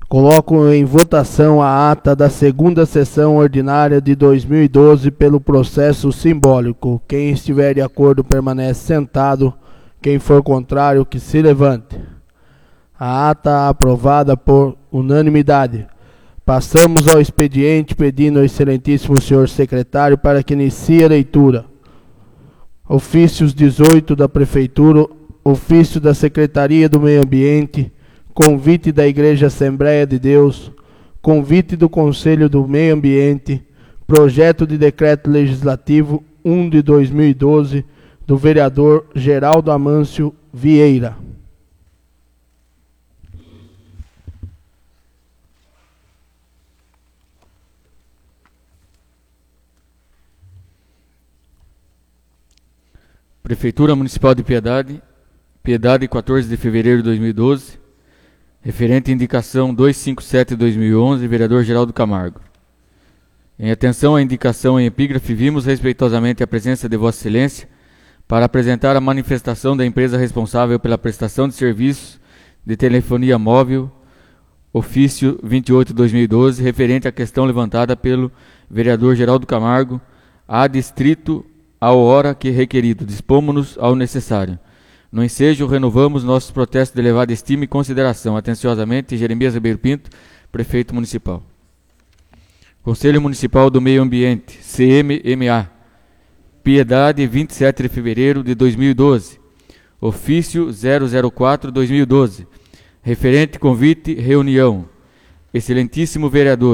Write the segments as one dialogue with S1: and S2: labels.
S1: Coloco em votação a ata da segunda sessão ordinária de 2012 pelo processo simbólico. Quem estiver de acordo permanece sentado. Quem for contrário, que se levante. A ata aprovada por unanimidade. Passamos ao expediente pedindo ao excelentíssimo senhor secretário para que inicie a leitura. Ofícios 18 da Prefeitura, ofício da Secretaria do Meio Ambiente, convite da Igreja Assembleia de Deus, convite do Conselho do Meio Ambiente, projeto de decreto legislativo 1 de 2012, do vereador Geraldo Amâncio Vieira.
S2: Prefeitura Municipal de Piedade, 14 de fevereiro de 2012, referente à indicação 257/2011, vereador Geraldo Camargo. Em atenção à indicação em epígrafe, vimos respeitosamente a presença de Vossa Excelência para apresentar a manifestação da empresa responsável pela prestação de serviços de telefonia móvel, ofício 28/2012, referente à questão levantada pelo vereador Geraldo Camargo, a distrito, a hora que requerido. Dispomos-nos ao necessário. No ensejo, renovamos nossos protestos de elevada estima e consideração. Atenciosamente, Jeremias Ribeiro Pinto, Prefeito Municipal. Conselho Municipal do Meio Ambiente, CMMA, Piedade, 27 de fevereiro de 2012. Ofício 004/2012. Referente convite, reunião. Excelentíssimos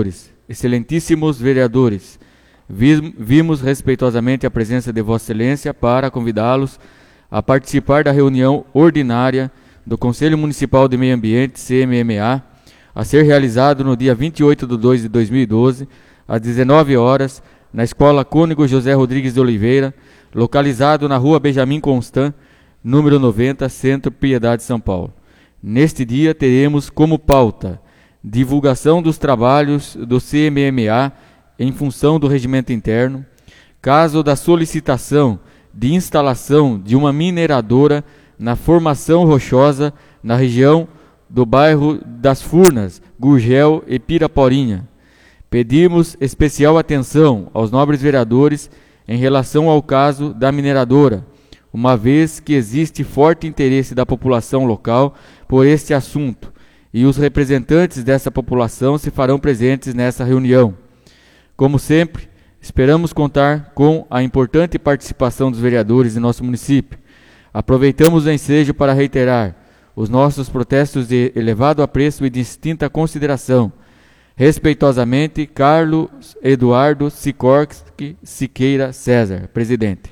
S2: vereadores, vimos respeitosamente a presença de Vossa Excelência para convidá-los a participar da reunião ordinária do Conselho Municipal de Meio Ambiente, CMMA, a ser realizado no dia 28/2 de 2012, às 19 horas, na Escola Cônego José Rodrigues de Oliveira, localizado na Rua Benjamin Constant, número 90, Centro Piedade, São Paulo. Neste dia teremos como pauta divulgação dos trabalhos do CMMA em função do regimento interno, caso da solicitação de instalação de uma mineradora na formação rochosa na região do bairro das Furnas, Gurgel e Piraporinha. Pedimos especial atenção aos nobres vereadores em relação ao caso da mineradora, uma vez que existe forte interesse da população local por este assunto, e os representantes dessa população se farão presentes nessa reunião. Como sempre, esperamos contar com a importante participação dos vereadores de nosso município. Aproveitamos o ensejo para reiterar os nossos protestos de elevado apreço e distinta consideração. Respeitosamente, Carlos Eduardo Sikorski Siqueira César, Presidente.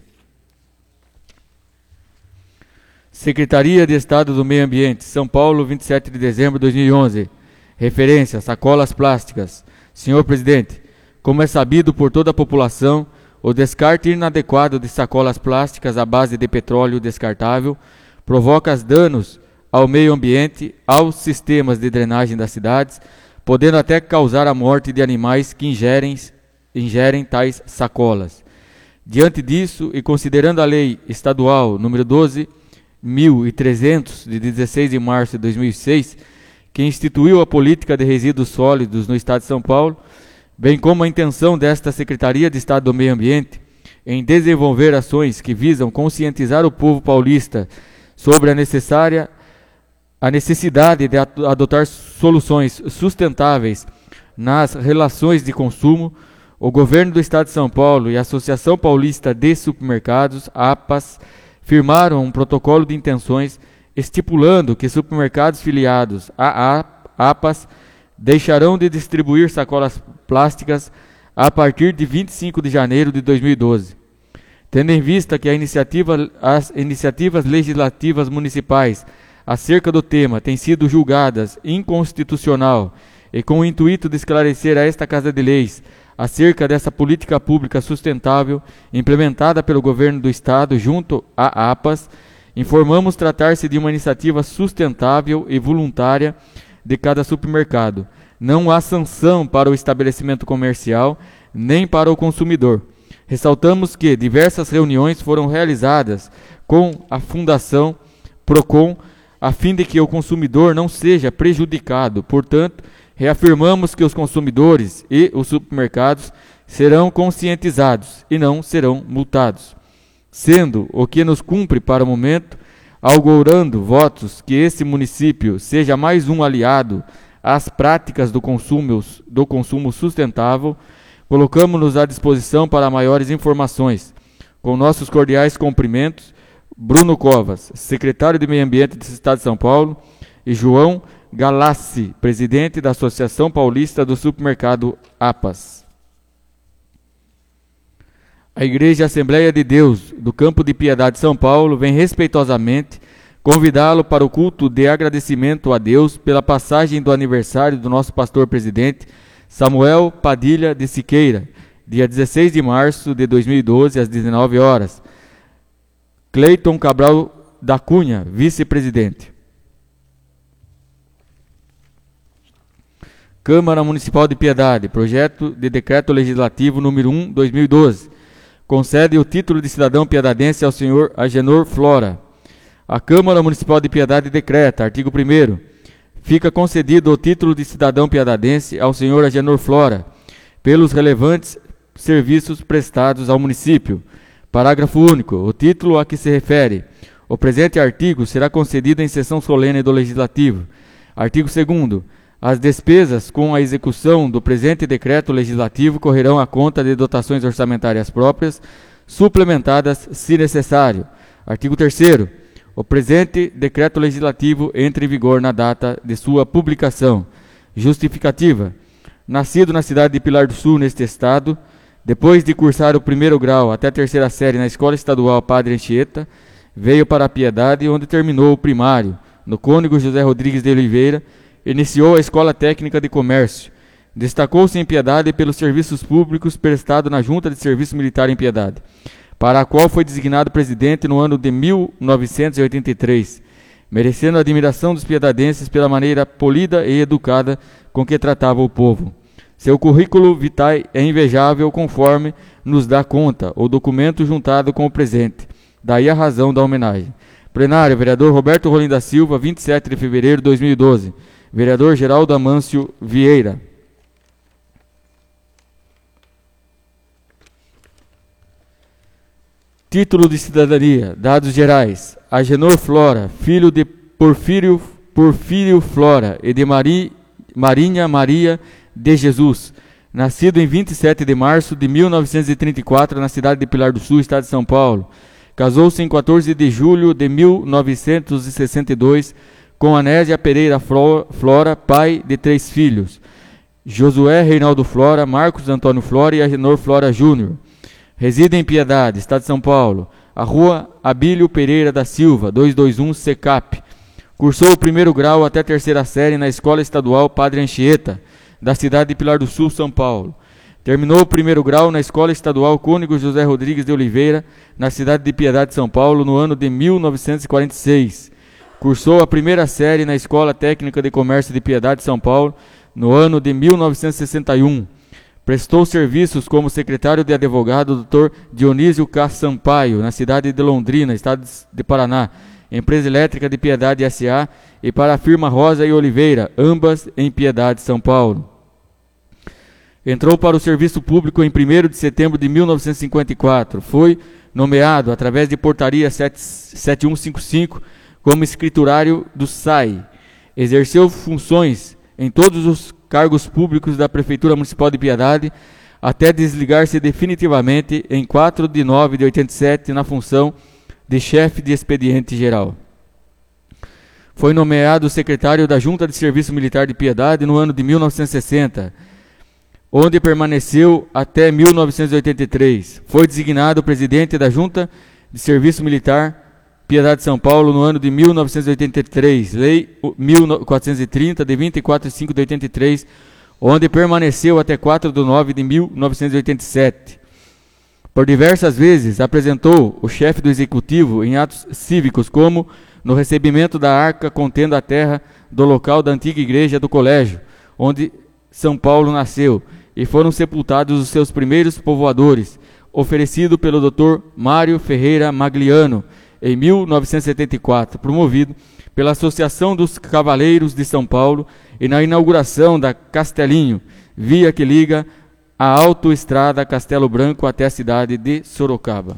S2: Secretaria de Estado do Meio Ambiente, São Paulo, 27 de dezembro de 2011. Referência, sacolas plásticas. Senhor Presidente, como é sabido por toda a população, o descarte inadequado de sacolas plásticas à base de petróleo descartável provoca danos ao meio ambiente, aos sistemas de drenagem das cidades, podendo até causar a morte de animais que ingerem tais sacolas. Diante disso, e considerando a Lei Estadual número 12.300, de 16 de março de 2006, que instituiu a política de resíduos sólidos no Estado de São Paulo, bem como a intenção desta Secretaria de Estado do Meio Ambiente em desenvolver ações que visam conscientizar o povo paulista sobre a necessidade de adotar soluções sustentáveis nas relações de consumo, o Governo do Estado de São Paulo e a Associação Paulista de Supermercados, APAS, firmaram um protocolo de intenções estipulando que supermercados filiados à APAS deixarão de distribuir sacolas plásticas a partir de 25 de janeiro de 2012. Tendo em vista que as iniciativas legislativas municipais acerca do tema têm sido julgadas inconstitucional e com o intuito de esclarecer a esta Casa de Leis acerca dessa política pública sustentável implementada pelo Governo do Estado junto à APAS, informamos tratar-se de uma iniciativa sustentável e voluntária de cada supermercado. Não há sanção para o estabelecimento comercial, nem para o consumidor. Ressaltamos que diversas reuniões foram realizadas com a Fundação Procon, a fim de que o consumidor não seja prejudicado. Portanto, reafirmamos que os consumidores e os supermercados serão conscientizados e não serão multados, sendo o que nos cumpre para o momento, augurando votos que esse município seja mais um aliado às práticas do consumo sustentável, colocamos-nos à disposição para maiores informações. Com nossos cordiais cumprimentos, Bruno Covas, secretário de Meio Ambiente do Estado de São Paulo, e João Galassi, presidente da Associação Paulista do Supermercado APAS. A Igreja Assembleia de Deus do Campo de Piedade de São Paulo vem respeitosamente convidá-lo para o culto de agradecimento a Deus pela passagem do aniversário do nosso pastor presidente Samuel Padilha de Siqueira, dia 16 de março de 2012, às 19 horas. Cleiton Cabral da Cunha, vice-presidente. Câmara Municipal de Piedade, projeto de decreto legislativo número 1/2012, concede o título de cidadão piedadense ao senhor Agenor Flora. A Câmara Municipal de Piedade decreta, artigo 1º, fica concedido o título de cidadão piedadense ao senhor Agenor Flora, pelos relevantes serviços prestados ao município. Parágrafo único. O título a que se refere o presente artigo será concedido em sessão solene do Legislativo. Artigo 2º. As despesas com a execução do presente decreto legislativo correrão à conta de dotações orçamentárias próprias, suplementadas se necessário. Artigo 3º. O presente decreto legislativo entra em vigor na data de sua publicação. Justificativa. Nascido na cidade de Pilar do Sul, neste estado, depois de cursar o 1º grau até a 3ª série na Escola Estadual Padre Anchieta, veio para a Piedade, onde terminou o primário, no Cônego José Rodrigues de Oliveira. Iniciou a Escola Técnica de Comércio. Destacou-se em Piedade pelos serviços públicos prestados na Junta de Serviço Militar em Piedade, para a qual foi designado presidente no ano de 1983, merecendo a admiração dos piedadenses pela maneira polida e educada com que tratava o povo. Seu currículo vitae é invejável, conforme nos dá conta o documento juntado com o presente. Daí a razão da homenagem. Plenário, vereador Roberto Rolim da Silva, 27 de fevereiro de 2012. Vereador Geraldo Amâncio Vieira. Título de cidadania. Dados gerais. Agenor Flora, filho de Porfírio Flora e de Marinha Maria de Jesus. Nascido em 27 de março de 1934 na cidade de Pilar do Sul, estado de São Paulo. Casou-se em 14 de julho de 1962 com Anésia Pereira Flora, pai de 3 filhos, Josué Reinaldo Flora, Marcos Antônio Flora e Agenor Flora Júnior. Reside em Piedade, estado de São Paulo, a rua Abílio Pereira da Silva, 221 Secap. Cursou o 1º grau até a 3ª série na Escola Estadual Padre Anchieta, da cidade de Pilar do Sul, São Paulo. Terminou o 1º grau na Escola Estadual Cônego José Rodrigues de Oliveira, na cidade de Piedade, São Paulo, no ano de 1946. Cursou a 1ª série na Escola Técnica de Comércio de Piedade, São Paulo, no ano de 1961. Prestou serviços como secretário de advogado Dr. Dionísio K. Sampaio, na cidade de Londrina, estado de Paraná, Empresa Elétrica de Piedade S.A. e para a firma Rosa e Oliveira, ambas em Piedade, São Paulo. Entrou para o serviço público em 1º de setembro de 1954. Foi nomeado, através de portaria 7155, como escriturário do SAI. Exerceu funções em todos os cargos públicos da Prefeitura Municipal de Piedade, até desligar-se definitivamente em 4 de 9 de 87 na função de chefe de expediente geral. Foi nomeado secretário da Junta de Serviço Militar de Piedade no ano de 1960, onde permaneceu até 1983. Foi designado presidente da Junta de Serviço Militar Piedade de São Paulo no ano de 1983, Lei 1430, de 24 de 5 de 83, onde permaneceu até 4 de 9 de 1987. Por diversas vezes apresentou o chefe do Executivo em atos cívicos, como no recebimento da arca contendo a terra do local da antiga igreja do colégio, onde São Paulo nasceu, e foram sepultados os seus primeiros povoadores, oferecido pelo Dr. Mário Ferreira Magliano, em 1974, promovido pela Associação dos Cavaleiros de São Paulo e na inauguração da Castelinho, via que liga a autoestrada Castelo Branco até a cidade de Sorocaba.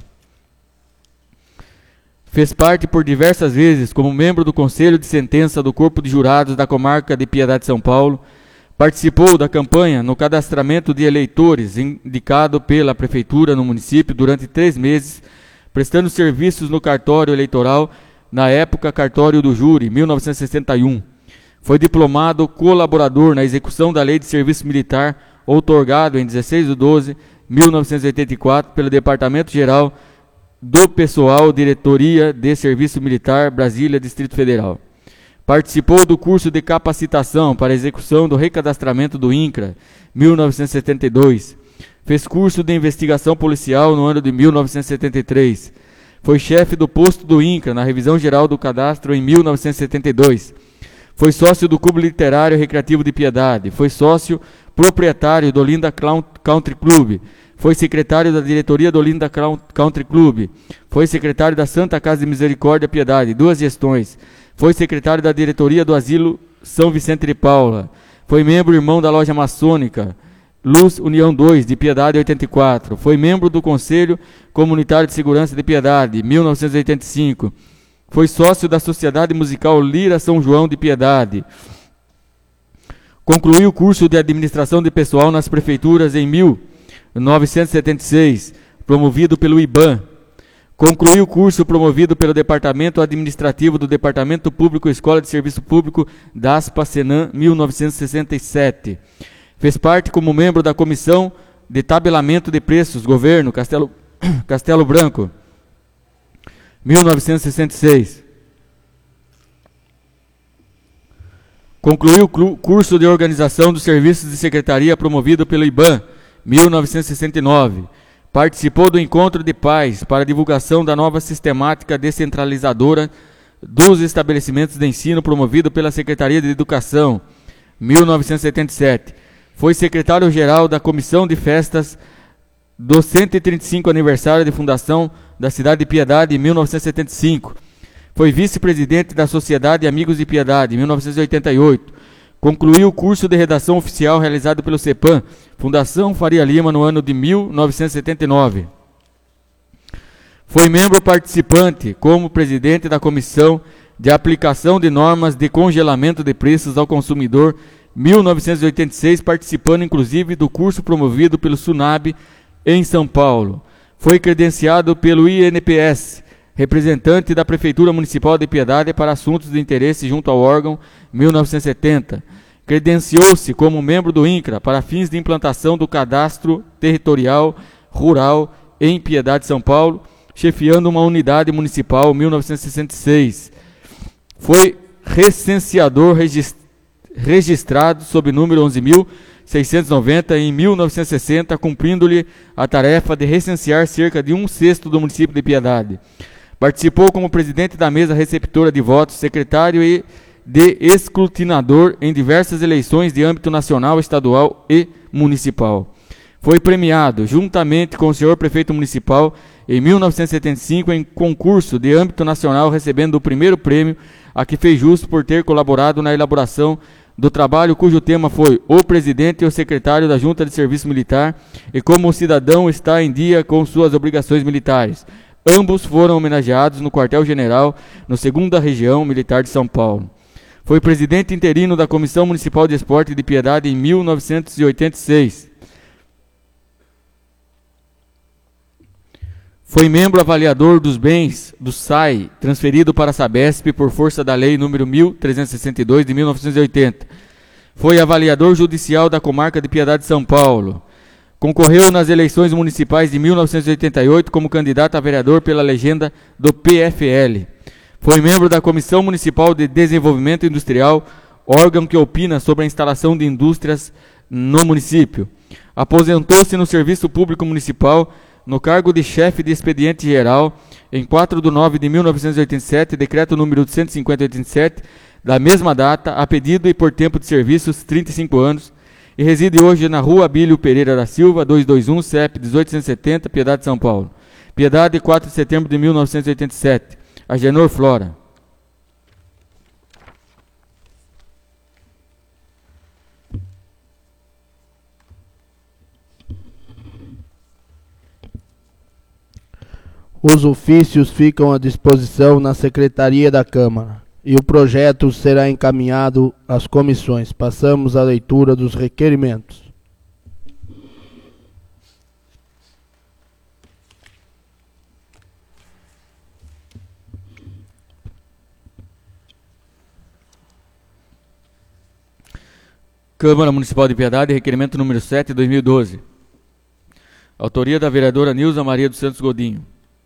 S2: Fez parte por diversas vezes como membro do Conselho de Sentença do Corpo de Jurados da Comarca de Piedade de São Paulo. Participou da campanha no cadastramento de eleitores indicado pela Prefeitura no município durante 3 meses, prestando serviços no cartório eleitoral, na época cartório do júri, 1961. Foi diplomado colaborador na execução da Lei de Serviço Militar, outorgado em 16 de 12 de 1984 pelo Departamento Geral do Pessoal, Diretoria de Serviço Militar, Brasília, Distrito Federal. Participou do curso de capacitação para execução do recadastramento do INCRA, 1972. Fez curso de investigação policial no ano de 1973. Foi chefe do posto do INCRA na revisão geral do cadastro em 1972. Foi sócio do Clube Literário Recreativo de Piedade. Foi sócio proprietário do Olinda Country Club. Foi secretário da diretoria do Olinda Country Club. Foi secretário da Santa Casa de Misericórdia Piedade, 2 gestões. Foi secretário da diretoria do Asilo São Vicente de Paula. Foi membro irmão da loja maçônica Luz União 2, de Piedade, 84. Foi membro do Conselho Comunitário de Segurança de Piedade, 1985. Foi sócio da Sociedade Musical Lira São João de Piedade. Concluiu o curso de Administração de Pessoal nas Prefeituras em 1976, promovido pelo IBAN. Concluiu o curso promovido pelo Departamento Administrativo do Departamento Público Escola de Serviço Público da ASPA Senan, 1967. Fez parte como membro da Comissão de Tabelamento de Preços, Governo, Castelo Branco, 1966. Concluiu o curso de Organização dos Serviços de Secretaria promovido pelo IBAN, 1969. Participou do Encontro de Paz para a divulgação da nova sistemática descentralizadora dos estabelecimentos de ensino promovido pela Secretaria de Educação, 1977. Foi secretário-geral da Comissão de Festas do 135 aniversário de fundação da cidade de Piedade, em 1975. Foi vice-presidente da Sociedade Amigos de Piedade, em 1988. Concluiu o curso de redação oficial realizado pelo CEPAM, Fundação Faria Lima, no ano de 1979. Foi membro participante como presidente da Comissão de Aplicação de Normas de Congelamento de Preços ao Consumidor, 1986, participando inclusive do curso promovido pelo SUNAB em São Paulo. Foi credenciado pelo INPS, representante da Prefeitura Municipal de Piedade para assuntos de interesse junto ao órgão, 1970. Credenciou-se como membro do INCRA para fins de implantação do Cadastro Territorial Rural em Piedade, São Paulo, chefiando uma unidade municipal, 1966. Foi recenseador registrado sob número 11.690 em 1960, cumprindo-lhe a tarefa de recensear cerca de 1/6 do município de Piedade. Participou como presidente da mesa receptora de votos, secretário e de escrutinador em diversas eleições de âmbito nacional, estadual e municipal. Foi premiado, juntamente com o senhor prefeito municipal, em 1975, em concurso de âmbito nacional, recebendo o primeiro prêmio, a que fez jus por ter colaborado na elaboração do trabalho cujo tema foi o presidente e o secretário da Junta de Serviço Militar e como o cidadão está em dia com suas obrigações militares. Ambos foram homenageados no quartel-general, no 2ª Região Militar de São Paulo. Foi presidente interino da Comissão Municipal de Esporte de Piedade em 1986. Foi membro avaliador dos bens do SAI, transferido para a Sabesp por força da Lei nº 1362 de 1980. Foi avaliador judicial da Comarca de Piedade de São Paulo. Concorreu nas eleições municipais de 1988 como candidato a vereador pela legenda do PFL. Foi membro da Comissão Municipal de Desenvolvimento Industrial, órgão que opina sobre a instalação de indústrias no município. Aposentou-se no Serviço Público Municipal no cargo de chefe de expediente geral em 4 de 9 de 1987, decreto número 150/87, da mesma data, a pedido e por tempo de serviços, 35 anos, e reside hoje na Rua Abílio Pereira da Silva, 221, CEP 1870, Piedade, São Paulo. Piedade, 4 de setembro de 1987. Agenor Flora.
S1: Os ofícios ficam à disposição na Secretaria da Câmara e o projeto será encaminhado às comissões. Passamos à leitura dos requerimentos.
S2: Câmara Municipal de Piedade, requerimento número 7, 2012. Autoria da vereadora Nilza Maria dos Santos Godinho.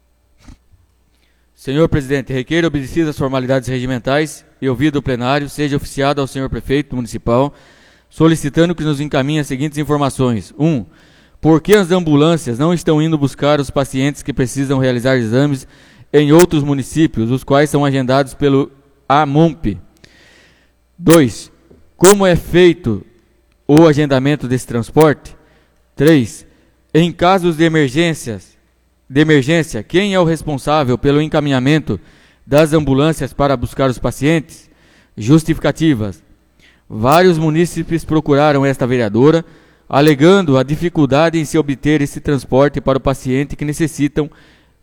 S2: Senhor presidente, requeiro obedecidas as formalidades regimentais e ouvido o plenário, seja oficiado ao senhor prefeito municipal, solicitando que nos encaminhe as seguintes informações. 1. Por que as ambulâncias não estão indo buscar os pacientes que precisam realizar exames em outros municípios, os quais são agendados pelo AMUMP? 2. Como é feito o agendamento desse transporte? 3. Em casos de emergência, quem é o responsável pelo encaminhamento das ambulâncias para buscar os pacientes? Justificativas. Vários munícipes procuraram esta vereadora, alegando a dificuldade em se obter esse transporte para o pacientes que necessitam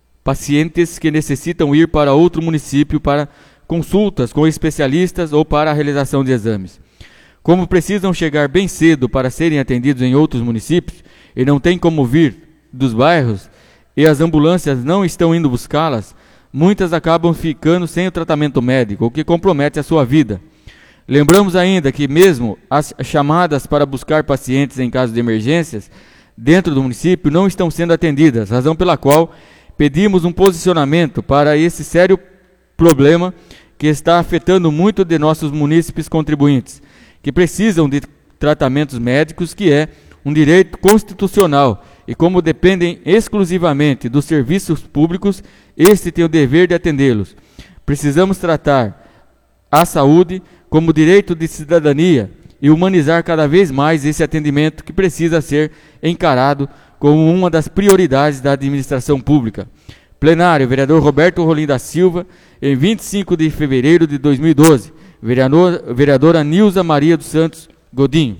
S2: ir para outro município para consultas com especialistas ou para a realização de exames. Como precisam chegar bem cedo para serem atendidos em outros municípios e não tem como vir dos bairros e as ambulâncias não estão indo buscá-las, muitas acabam ficando sem o tratamento médico, o que compromete a sua vida. Lembramos ainda que mesmo as chamadas para buscar pacientes em caso de emergências dentro do município não estão sendo atendidas, razão pela qual pedimos um posicionamento para esse sério problema que está afetando muito de nossos munícipes contribuintes, que precisam de tratamentos médicos, que é um direito constitucional, e como dependem exclusivamente dos serviços públicos, este tem o dever de atendê-los. Precisamos tratar a saúde como direito de cidadania e humanizar cada vez mais esse atendimento que precisa ser encarado como uma das prioridades da administração pública. Plenário, vereador Roberto Rolim da Silva, em 25 de fevereiro de 2012. Vereadora Nilza Maria dos Santos Godinho.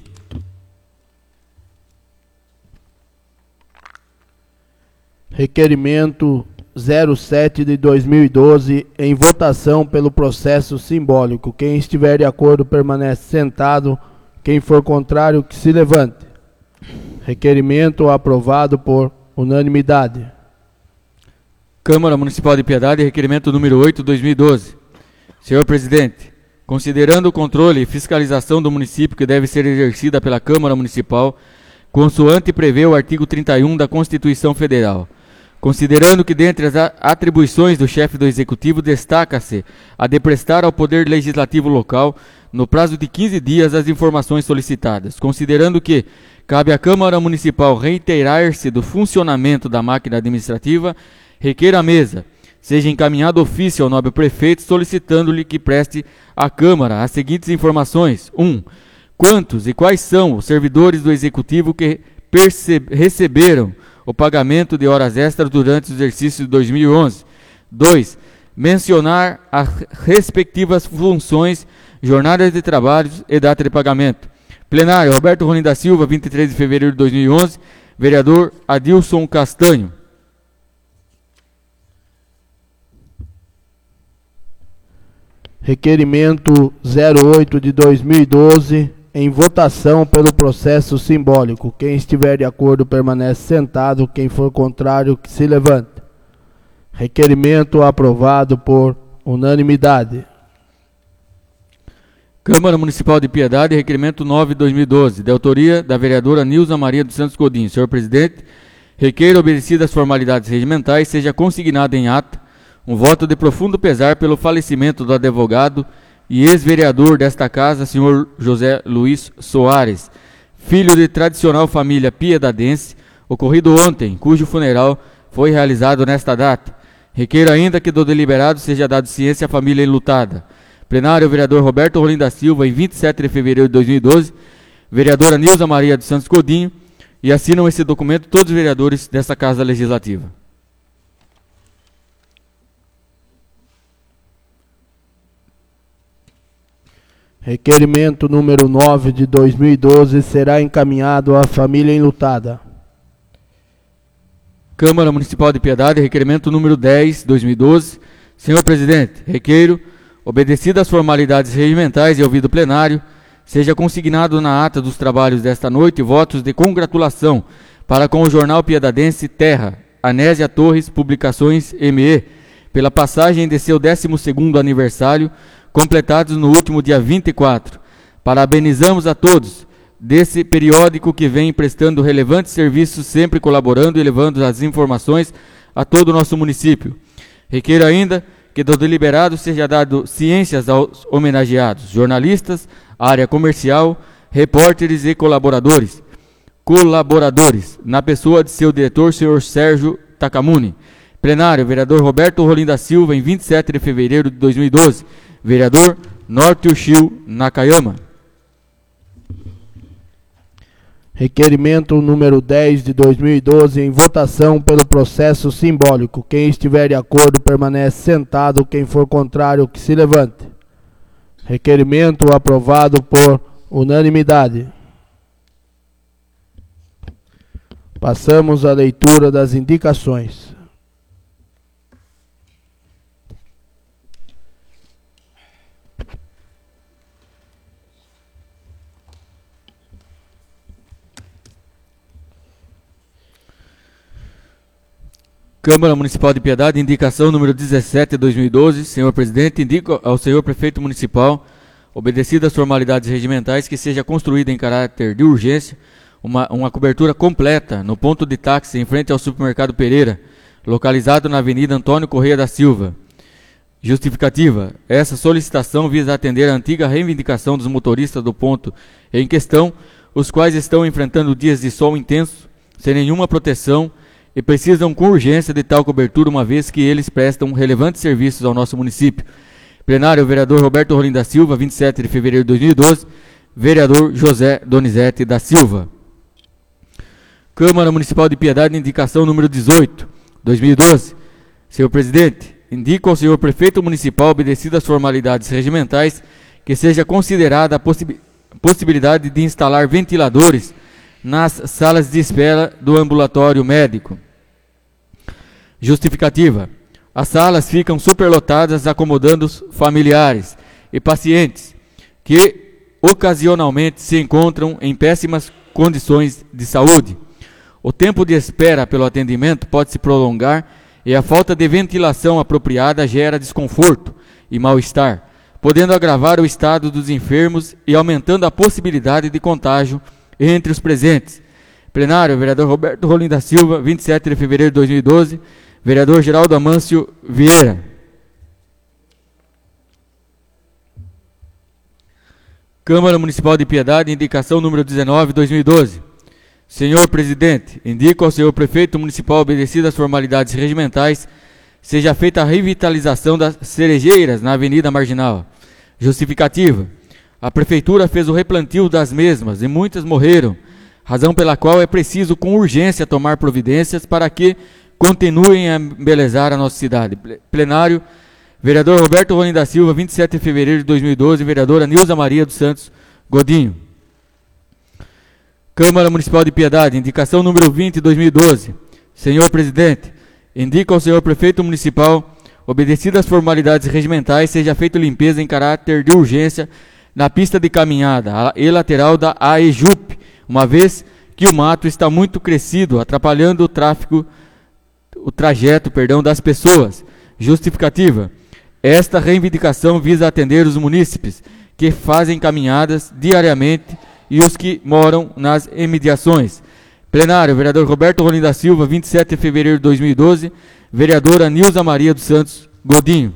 S1: Requerimento 07 de 2012, em votação pelo processo simbólico. Quem estiver de acordo permanece sentado. Quem for contrário, que se levante. Requerimento aprovado por unanimidade.
S2: Câmara Municipal de Piedade, requerimento número 8, 2012. Senhor presidente, considerando o controle e fiscalização do município que deve ser exercida pela Câmara Municipal, consoante prevê o artigo 31 da Constituição Federal, considerando que dentre as atribuições do chefe do Executivo destaca-se a de prestar ao Poder Legislativo local, no prazo de 15 dias, as informações solicitadas, considerando que cabe à Câmara Municipal reiterar-se do funcionamento da máquina administrativa, requer à mesa seja encaminhado ofício ao nobre prefeito solicitando-lhe que preste à Câmara as seguintes informações. 1. Quantos e quais são os servidores do Executivo que receberam o pagamento de horas extras durante o exercício de 2011. 2. Mencionar as respectivas funções, jornadas de trabalho e data de pagamento. Plenário, Roberto Rolim da Silva, 23 de fevereiro de 2011. Vereador Adilson Castanho.
S1: Requerimento 08 de 2012, em votação pelo processo simbólico. Quem estiver de acordo permanece sentado. Quem for contrário, que se levante. Requerimento aprovado por unanimidade.
S2: Câmara Municipal de Piedade, requerimento 9 de 2012, de autoria da vereadora Nilza Maria dos Santos Godinho. Senhor presidente, requeiro obedecidas as formalidades regimentais, seja consignado em ata um voto de profundo pesar pelo falecimento do advogado e ex-vereador desta casa, senhor José Luiz Soares, filho de tradicional família piedadense, ocorrido ontem, cujo funeral foi realizado nesta data. Requeiro ainda que do deliberado seja dado ciência à família enlutada. Plenário, vereador Roberto Rolim da Silva, em 27 de fevereiro de 2012, vereadora Nilza Maria dos Santos Godinho, e assinam esse documento todos os vereadores desta Casa Legislativa.
S1: Requerimento número 9 de 2012 será encaminhado à família enlutada.
S2: Câmara Municipal de Piedade, requerimento número 10, 2012. Senhor presidente, requeiro, obedecidas as formalidades regimentais e ouvido plenário, seja consignado na ata dos trabalhos desta noite votos de congratulação para com o jornal piedadense Terra, Anésia Torres Publicações ME, pela passagem de seu 12º aniversário, completados no último dia 24. Parabenizamos a todos desse periódico que vem prestando relevantes serviços, sempre colaborando e levando as informações a todo o nosso município. Requeiro ainda que do deliberado seja dado ciências aos homenageados, jornalistas, área comercial, repórteres e colaboradores, na pessoa de seu diretor, senhor Sérgio Takamuni. Plenário, vereador Roberto Rolim da Silva, em 27 de fevereiro de 2012. Vereador Norte Ushio Nakayama.
S1: Requerimento número 10 de 2012 em votação pelo processo simbólico. Quem estiver de acordo permanece sentado, quem for contrário que se levante. Requerimento aprovado por unanimidade. Passamos à leitura das indicações.
S2: Câmara Municipal de Piedade, indicação número 17 de 2012. Senhor presidente, indico ao senhor prefeito municipal, obedecidas as formalidades regimentais, que seja construída em caráter de urgência uma cobertura completa no ponto de táxi em frente ao supermercado Pereira, localizado na Avenida Antônio Correia da Silva. Justificativa: essa solicitação visa atender a antiga reivindicação dos motoristas do ponto em questão, os quais estão enfrentando dias de sol intenso, sem nenhuma proteção, e precisam com urgência de tal cobertura, uma vez que eles prestam relevantes serviços ao nosso município. Plenário, vereador Roberto Rolim da Silva, 27 de fevereiro de 2012. Vereador José Donizete da Silva. Câmara Municipal de Piedade, indicação número 18, 2012. Senhor presidente, indico ao senhor prefeito municipal, obedecidas as formalidades regimentais, que seja considerada a possibilidade de instalar ventiladores nas salas de espera do ambulatório médico. Justificativa: as salas ficam superlotadas, acomodando os familiares e pacientes que ocasionalmente se encontram em péssimas condições de saúde. O tempo de espera pelo atendimento pode se prolongar e a falta de ventilação apropriada gera desconforto e mal-estar, podendo agravar o estado dos enfermos e aumentando a possibilidade de contágio entre os presentes. Plenário, vereador Roberto Rolim da Silva, 27 de fevereiro de 2012. Vereador Geraldo Amâncio Vieira. Câmara Municipal de Piedade, indicação número 19, 2012. Senhor presidente, indico ao senhor prefeito municipal, obedecidas as formalidades regimentais, seja feita a revitalização das cerejeiras na Avenida Marginal. Justificativa: a prefeitura fez o replantio das mesmas e muitas morreram, razão pela qual é preciso com urgência tomar providências para que continuem a embelezar a nossa cidade. Plenário, vereador Roberto Rolim da Silva, 27 de fevereiro de 2012, vereadora Nilza Maria dos Santos Godinho. Câmara Municipal de Piedade, indicação número 20, 2012. Senhor presidente, indico ao senhor prefeito municipal, obedecidas as formalidades regimentais, seja feita limpeza em caráter de urgência na pista de caminhada e lateral da AEJUP, uma vez que o mato está muito crescido, atrapalhando o trajeto das pessoas. Justificativa: esta reivindicação visa atender os munícipes que fazem caminhadas diariamente e os que moram nas imediações. Plenário, vereador Roberto Rolim da Silva, 27 de fevereiro de 2012, vereadora Nilza Maria dos Santos Godinho.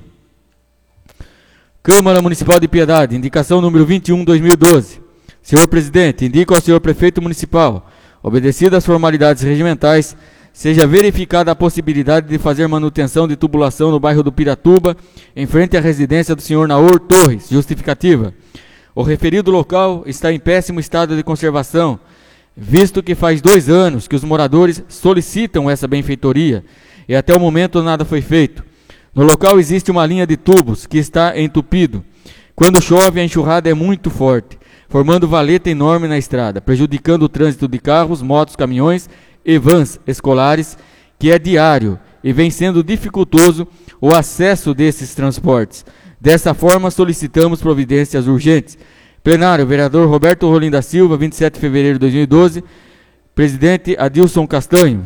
S2: Câmara Municipal de Piedade, indicação número 21, 2012. Senhor presidente, indico ao senhor prefeito municipal, obedecidas as formalidades regimentais, seja verificada a possibilidade de fazer manutenção de tubulação no bairro do Piratuba, em frente à residência do senhor Naor Torres. Justificativa: o referido local está em péssimo estado de conservação, visto que faz 2 anos que os moradores solicitam essa benfeitoria e até o momento nada foi feito. No local existe uma linha de tubos que está entupido. Quando chove, a enxurrada é muito forte, formando valeta enorme na estrada, prejudicando o trânsito de carros, motos, caminhões e vans escolares que é diário e vem sendo dificultoso o acesso desses transportes. Dessa forma, solicitamos providências urgentes. Plenário, vereador Roberto Rolim da Silva, 27 de fevereiro de 2012. Presidente Adilson Castanho.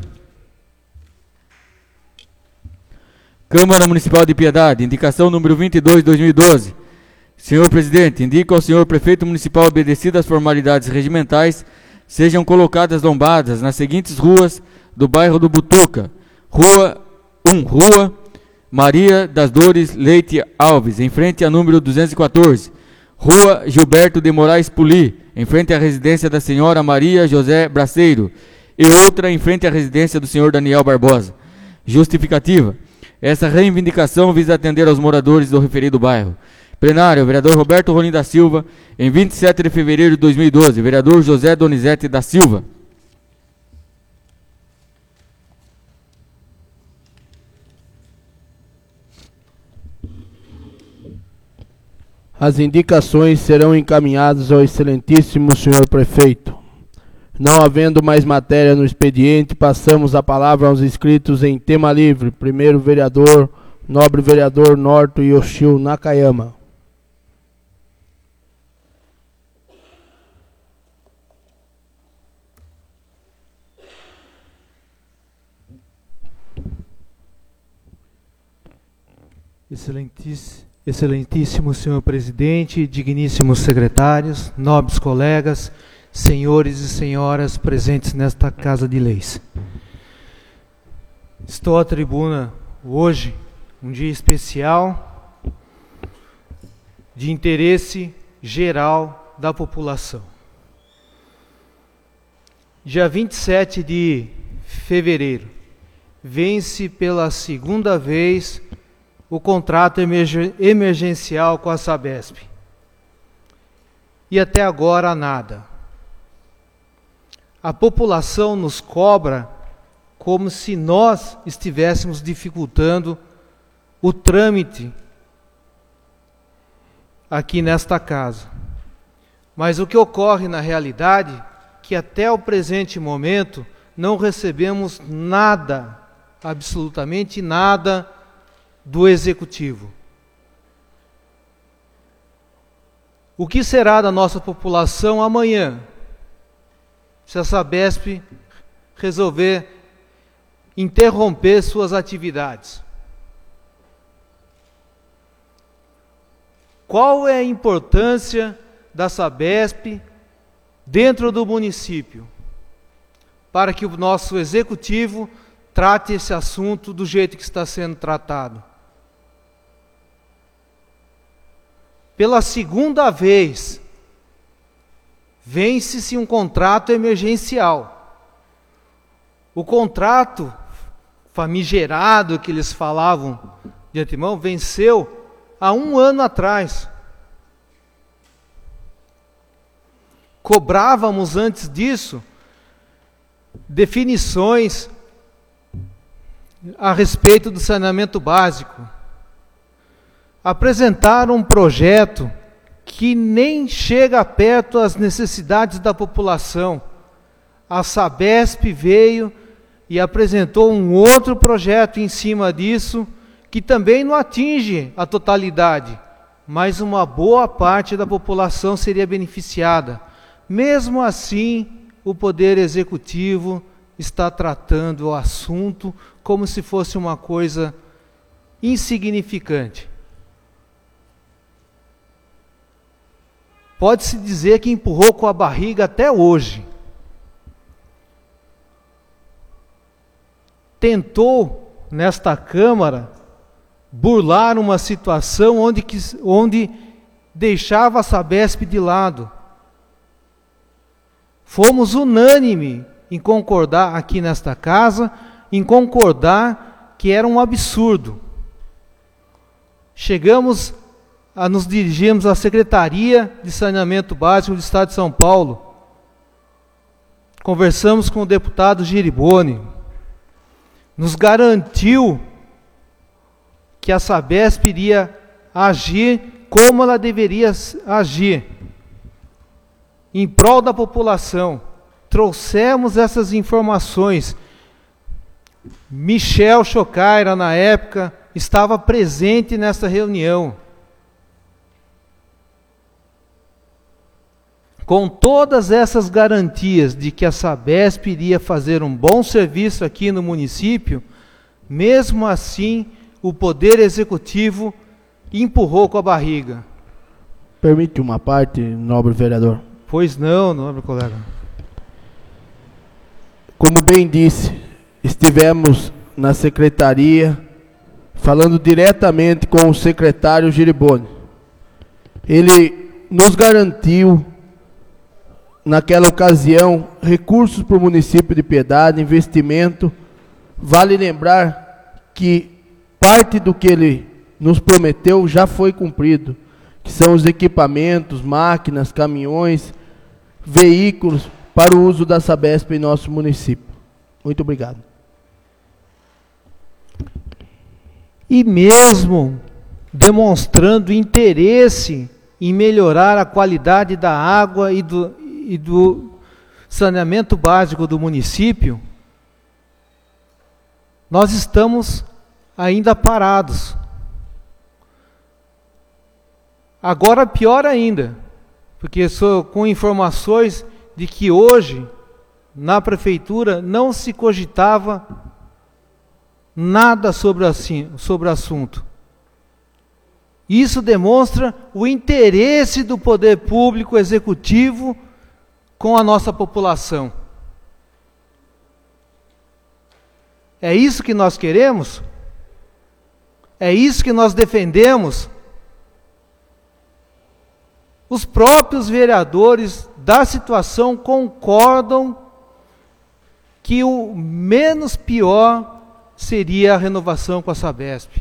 S2: Câmara Municipal de Piedade, indicação número 22, 2012. Senhor Presidente, indico ao senhor Prefeito Municipal, obedecidas as formalidades regimentais, sejam colocadas lombadas nas seguintes ruas do bairro do Butuca. Rua Maria das Dores Leite Alves, em frente a número 214. Rua Gilberto de Moraes Puli, em frente à residência da senhora Maria José Braceiro, e outra em frente à residência do senhor Daniel Barbosa. Justificativa. Essa reivindicação visa atender aos moradores do referido bairro. Plenário, vereador Roberto Rolim da Silva, em 27 de fevereiro de 2012. Vereador José Donizete da Silva.
S1: As indicações serão encaminhadas ao excelentíssimo senhor prefeito. Não havendo mais matéria no expediente, passamos a palavra aos inscritos em tema livre. Primeiro vereador, nobre vereador Norto Yoshio Nakayama.
S3: Excelentíssimo senhor presidente, digníssimos secretários, nobres colegas, senhores e senhoras presentes nesta Casa de Leis. Estou à tribuna hoje, um dia especial, de interesse geral da população. Dia 27 de fevereiro, vence pela segunda vez o contrato emergencial com a Sabesp. E até agora nada. A população nos cobra como se nós estivéssemos dificultando o trâmite aqui nesta casa. Mas o que ocorre na realidade é que até o presente momento não recebemos nada, absolutamente nada, do Executivo. O que será da nossa população amanhã, se a Sabesp resolver interromper suas atividades? Qual é a importância da Sabesp dentro do município, para que o nosso Executivo trate esse assunto do jeito que está sendo tratado? Pela segunda vez, vence-se um contrato emergencial. O contrato famigerado que eles falavam de antemão venceu há 1 ano atrás. Cobrávamos antes disso definições a respeito do saneamento básico. Apresentaram um projeto que nem chega perto às necessidades da população. A Sabesp veio e apresentou um outro projeto em cima disso, que também não atinge a totalidade, mas uma boa parte da população seria beneficiada. Mesmo assim, o Poder Executivo está tratando o assunto como se fosse uma coisa insignificante. Pode-se dizer que empurrou com a barriga até hoje. Tentou, nesta Câmara, burlar uma situação onde deixava a Sabesp de lado. Fomos unânime em concordar aqui nesta casa, em concordar que era um absurdo. Nos dirigimos à Secretaria de Saneamento Básico do Estado de São Paulo. Conversamos com o deputado Giriboni. Nos garantiu que a Sabesp iria agir como ela deveria agir, em prol da população. Trouxemos essas informações. Michel Chocaira, na época, estava presente nessa reunião. Com todas essas garantias de que a Sabesp iria fazer um bom serviço aqui no município, mesmo assim, o Poder Executivo empurrou com a barriga.
S1: Permite uma parte, nobre vereador?
S3: Pois não, nobre colega.
S1: Como bem disse, estivemos na secretaria falando diretamente com o secretário Giriboni. Ele nos garantiu, naquela ocasião, recursos para o município de Piedade, investimento. Vale lembrar que parte do que ele nos prometeu já foi cumprido, que são os equipamentos, máquinas, caminhões, veículos para o uso da Sabesp em nosso município. Muito obrigado.
S3: E mesmo demonstrando interesse em melhorar a qualidade da água e do saneamento básico do município, nós estamos ainda parados. Agora pior ainda, porque sou com informações de que hoje, na prefeitura, não se cogitava nada sobre o assunto. Isso demonstra o interesse do poder público executivo com a nossa população. É isso que nós queremos? É isso que nós defendemos? Os próprios vereadores da situação concordam que o menos pior seria a renovação com a Sabesp.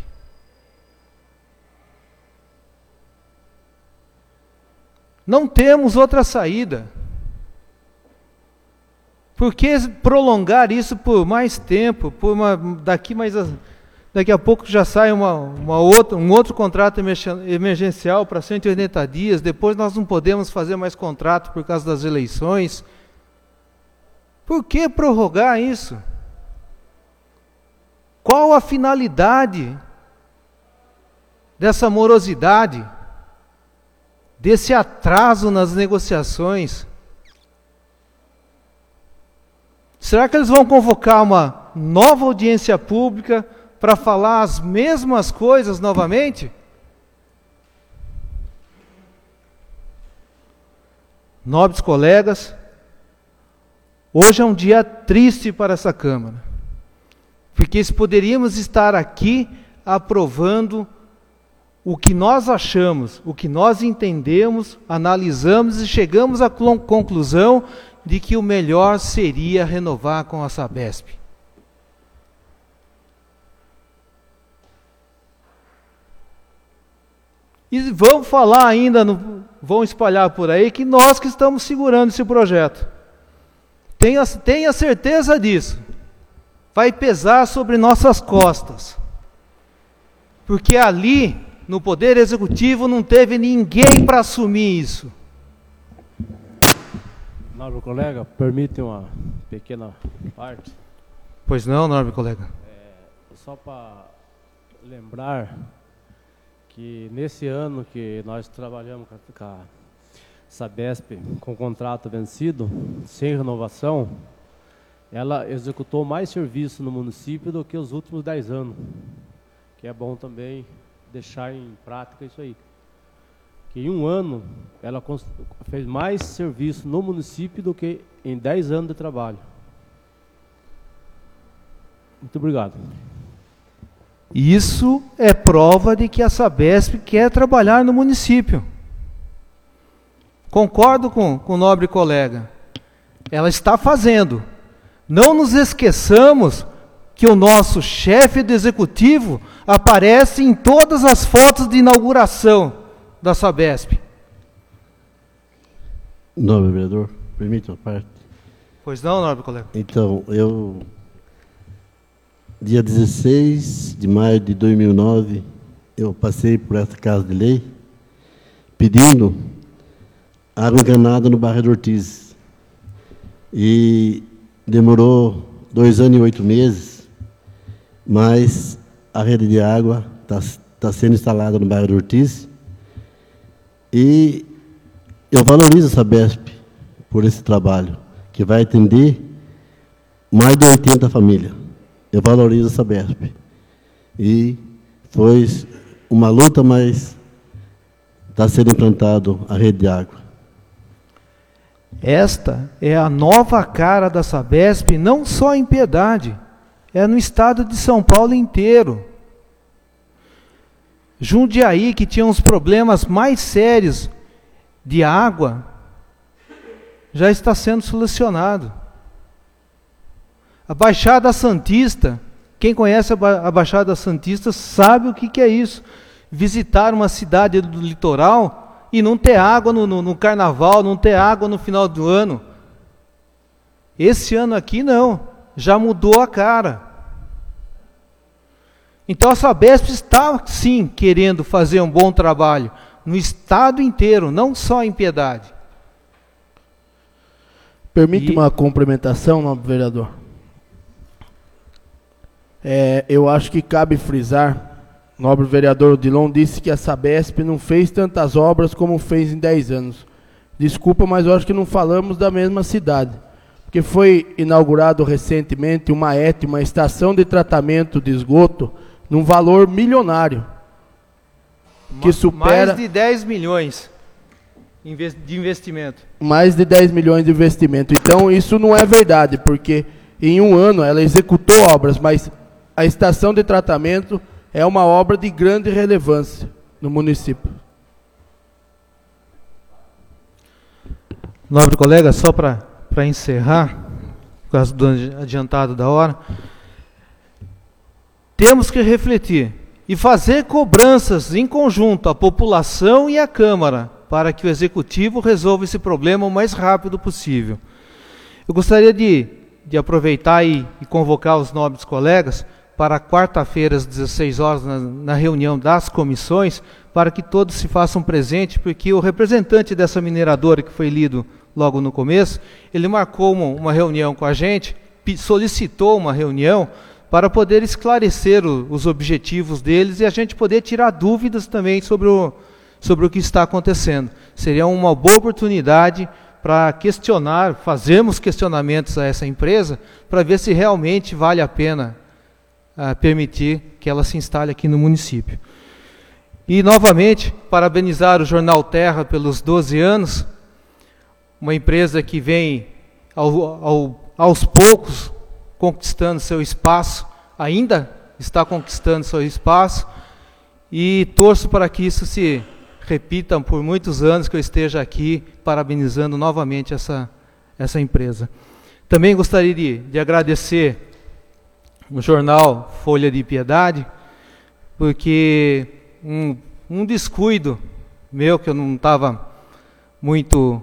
S3: Não temos outra saída. Por que prolongar isso por mais tempo? Daqui a pouco já sai um outro contrato emergencial para 180 dias, depois nós não podemos fazer mais contrato por causa das eleições. Por que prorrogar isso? Qual a finalidade dessa morosidade, desse atraso nas negociações? Será que eles vão convocar uma nova audiência pública para falar as mesmas coisas novamente? Nobres colegas, hoje é um dia triste para essa Câmara, porque poderíamos estar aqui aprovando o que nós achamos, o que nós entendemos, analisamos e chegamos à conclusão de que o melhor seria renovar com a Sabesp. E vão falar ainda, vão espalhar por aí, que nós que estamos segurando esse projeto. Tenha certeza disso. Vai pesar sobre nossas costas. Porque ali, no Poder Executivo, não teve ninguém para assumir isso.
S4: Nobre colega, permite uma pequena parte?
S3: Pois não, nobre colega.
S4: Só para lembrar que nesse ano que nós trabalhamos com a Sabesp com contrato vencido, sem renovação, ela executou mais serviço no município do que os últimos 10 anos. Que é bom também deixar em prática isso aí. Que em um ano ela fez mais serviço no município do que em 10 anos de trabalho. Muito obrigado.
S3: Isso é prova de que a Sabesp quer trabalhar no município. Concordo com o nobre colega. Ela está fazendo. Não nos esqueçamos que o nosso chefe do executivo aparece em todas as fotos de inauguração da Sabesp.
S5: Nobre vereador, permite uma parte?
S3: Pois não, nobre colega.
S5: Então, dia 16 de maio de 2009, eu passei por essa casa de lei pedindo água encanada no bairro do Ortiz. E demorou 2 anos e 8 meses mas a rede de água está sendo instalada no bairro do Ortiz, e eu valorizo a Sabesp por esse trabalho, que vai atender mais de 80 famílias. Eu valorizo a Sabesp. E foi uma luta, mas está sendo implantado a rede de água.
S3: Esta é a nova cara da Sabesp, não só em Piedade, é no estado de São Paulo inteiro. Jundiaí, que tinha uns problemas mais sérios de água, já está sendo solucionado. A Baixada Santista, quem conhece a Baixada Santista sabe o que é isso. Visitar uma cidade do litoral e não ter água no carnaval, não ter água no final do ano. Esse ano aqui não, já mudou a cara. Então a Sabesp está sim querendo fazer um bom trabalho no estado inteiro, não só em Piedade.
S1: Permite uma complementação, nobre vereador? Eu acho que cabe frisar, o nobre vereador Odilon disse que a Sabesp não fez tantas obras como fez em 10 anos. Desculpa, mas eu acho que não falamos da mesma cidade. Porque foi inaugurado recentemente uma estação de tratamento de esgoto, num valor milionário. Que supera
S3: mais de 10 milhões de investimento.
S1: Mais de 10 milhões de investimento. Então isso não é verdade, porque em um ano ela executou obras, mas a estação de tratamento é uma obra de grande relevância no município.
S3: Nobre colega, só para encerrar, por causa do adiantado da hora, temos que refletir e fazer cobranças em conjunto à população e à Câmara para que o Executivo resolva esse problema o mais rápido possível. Eu gostaria de aproveitar e convocar os nobres colegas para quarta-feira, às 16 horas, na reunião das comissões, para que todos se façam presente, porque o representante dessa mineradora, que foi lido logo no começo, ele marcou uma reunião com a gente, solicitou uma reunião para poder esclarecer os objetivos deles e a gente poder tirar dúvidas também sobre o que está acontecendo. Seria uma boa oportunidade para questionar, fazermos questionamentos a essa empresa, para ver se realmente vale a pena permitir que ela se instale aqui no município. E, novamente, parabenizar o Jornal Terra pelos 12 anos, uma empresa que vem aos poucos conquistando seu espaço, ainda está conquistando seu espaço, e torço para que isso se repita por muitos anos, que eu esteja aqui parabenizando novamente essa empresa. Também gostaria de agradecer o jornal Folha de Piedade, porque um descuido meu, que eu não estava muito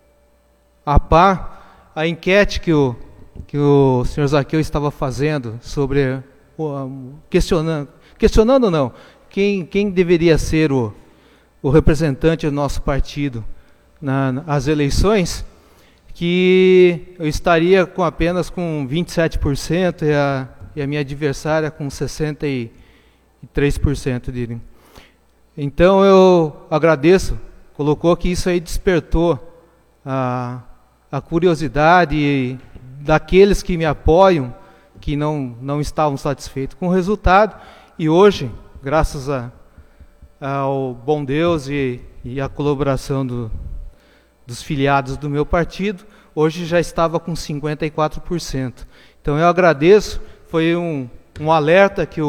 S3: a par, a enquete que o senhor Zaqueu estava fazendo sobre, questionando não, quem deveria ser o representante do nosso partido nas eleições, que eu estaria apenas com 27% e a minha adversária com 63% dele. Então eu agradeço, colocou que isso aí despertou a curiosidade daqueles que me apoiam, que não estavam satisfeitos com o resultado, e hoje, graças ao bom Deus e à colaboração dos filiados do meu partido, hoje já estava com 54%. Então eu agradeço, foi um alerta que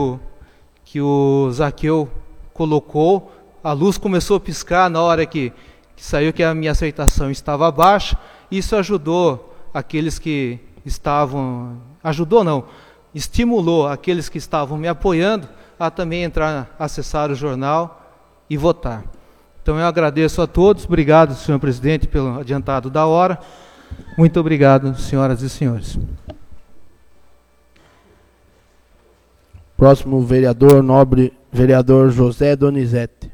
S3: o Zaqueu colocou, a luz começou a piscar na hora que saiu que a minha aceitação estava baixa, isso ajudou aqueles que estavam, estimulou aqueles que estavam me apoiando a também entrar, acessar o jornal e votar. Então eu agradeço a todos, obrigado, senhor presidente, pelo adiantado da hora. Muito obrigado, senhoras e senhores.
S1: Próximo vereador, nobre vereador José Donizete.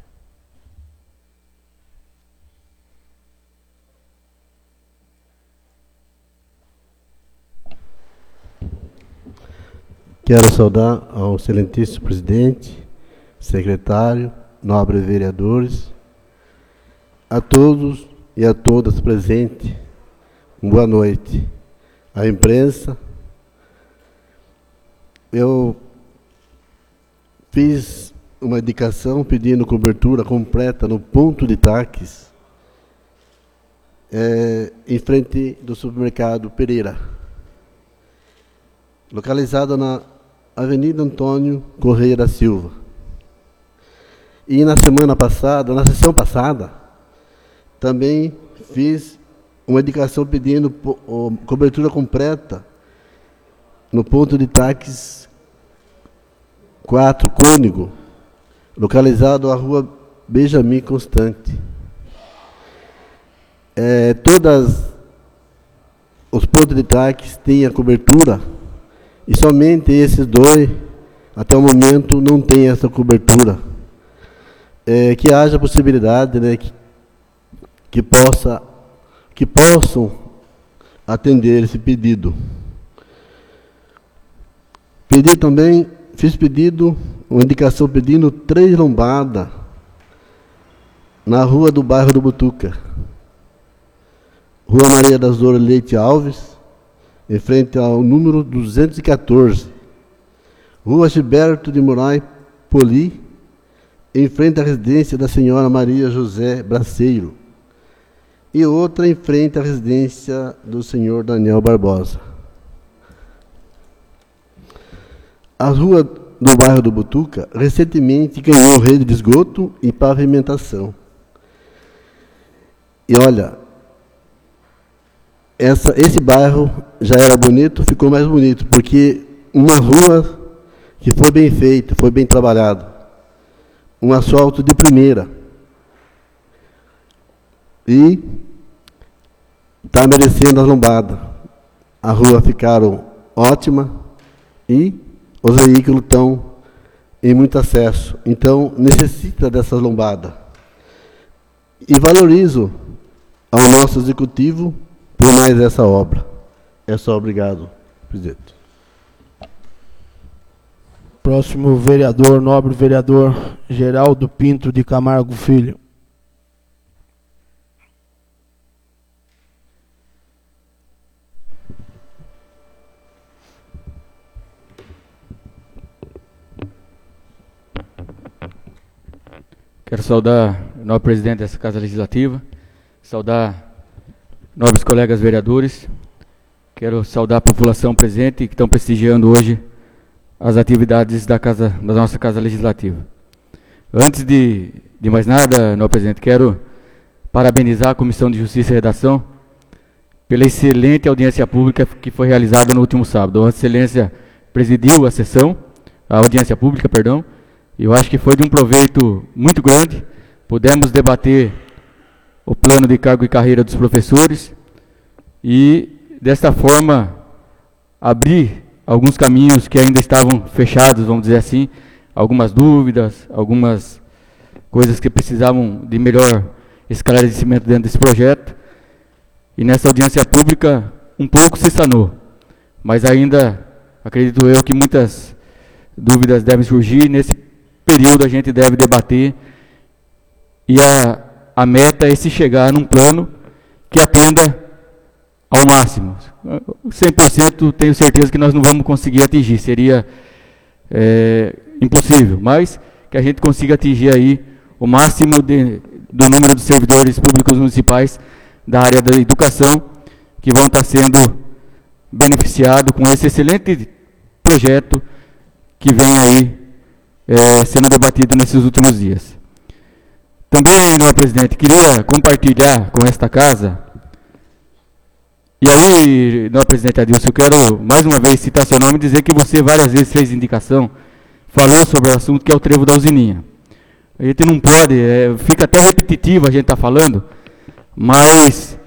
S5: Quero saudar ao excelentíssimo presidente, secretário, nobres vereadores, a todos e a todas presentes, boa noite. A imprensa, eu fiz uma indicação pedindo cobertura completa no ponto de taques, em frente do supermercado Pereira, localizado na Avenida Antônio Correia da Silva. E na sessão passada, também fiz uma indicação pedindo cobertura completa no ponto de taques 4, Cônigo, localizado na rua Benjamin Constante. Todos os pontos de taques têm a cobertura, e somente esses dois, até o momento, não têm essa cobertura. Que haja possibilidade, né, que possam atender esse pedido. Fiz pedido, uma indicação pedindo 3 lombadas na rua do bairro do Butuca. Rua Maria das Dores Leite Alves, em frente ao número 214. Rua Gilberto de Moraes Poli, em frente à residência da senhora Maria José Braceiro. E outra em frente à residência do senhor Daniel Barbosa. A rua do bairro do Butuca recentemente ganhou rede de esgoto e pavimentação. E olha, esse bairro já era bonito, ficou mais bonito, porque uma rua que foi bem feita, foi bem trabalhada. Um asfalto de primeira. E está merecendo as lombadas. A rua ficaram ótima e os veículos estão em muito acesso. Então, necessita dessas lombadas. E valorizo ao nosso executivo por mais essa obra. É só obrigado, presidente.
S1: Próximo vereador, nobre vereador Geraldo Pinto de Camargo Filho.
S2: Quero saudar o novo presidente dessa Casa Legislativa, saudar nobres colegas vereadores, quero saudar a população presente que estão prestigiando hoje as atividades da nossa Casa Legislativa. Antes de mais nada, nobre presidente, quero parabenizar a Comissão de Justiça e Redação pela excelente audiência pública que foi realizada no último sábado. Vossa Excelência presidiu a audiência pública, perdão, e eu acho que foi de um proveito muito grande. Pudemos debater o plano de cargo e carreira dos professores e, desta forma, abrir alguns caminhos que ainda estavam fechados, vamos dizer assim, algumas dúvidas, algumas coisas que precisavam de melhor esclarecimento dentro desse projeto. E nessa audiência pública, um pouco se sanou, mas ainda, acredito eu, que muitas dúvidas devem surgir. Nesse período a gente deve debater e a meta é se chegar num plano que atenda ao máximo. 100% tenho certeza que nós não vamos conseguir atingir, seria impossível, mas que a gente consiga atingir aí o máximo do número de servidores públicos municipais da área da educação que vão estar sendo beneficiados com esse excelente projeto que vem aí sendo debatido nesses últimos dias. Também, senhor presidente, queria compartilhar com esta casa, e aí, senhor presidente Adilson, eu quero mais uma vez citar seu nome e dizer que você várias vezes fez indicação, falou sobre o assunto que é o trevo da usininha. A gente não pode, fica até repetitivo a gente estar falando, mas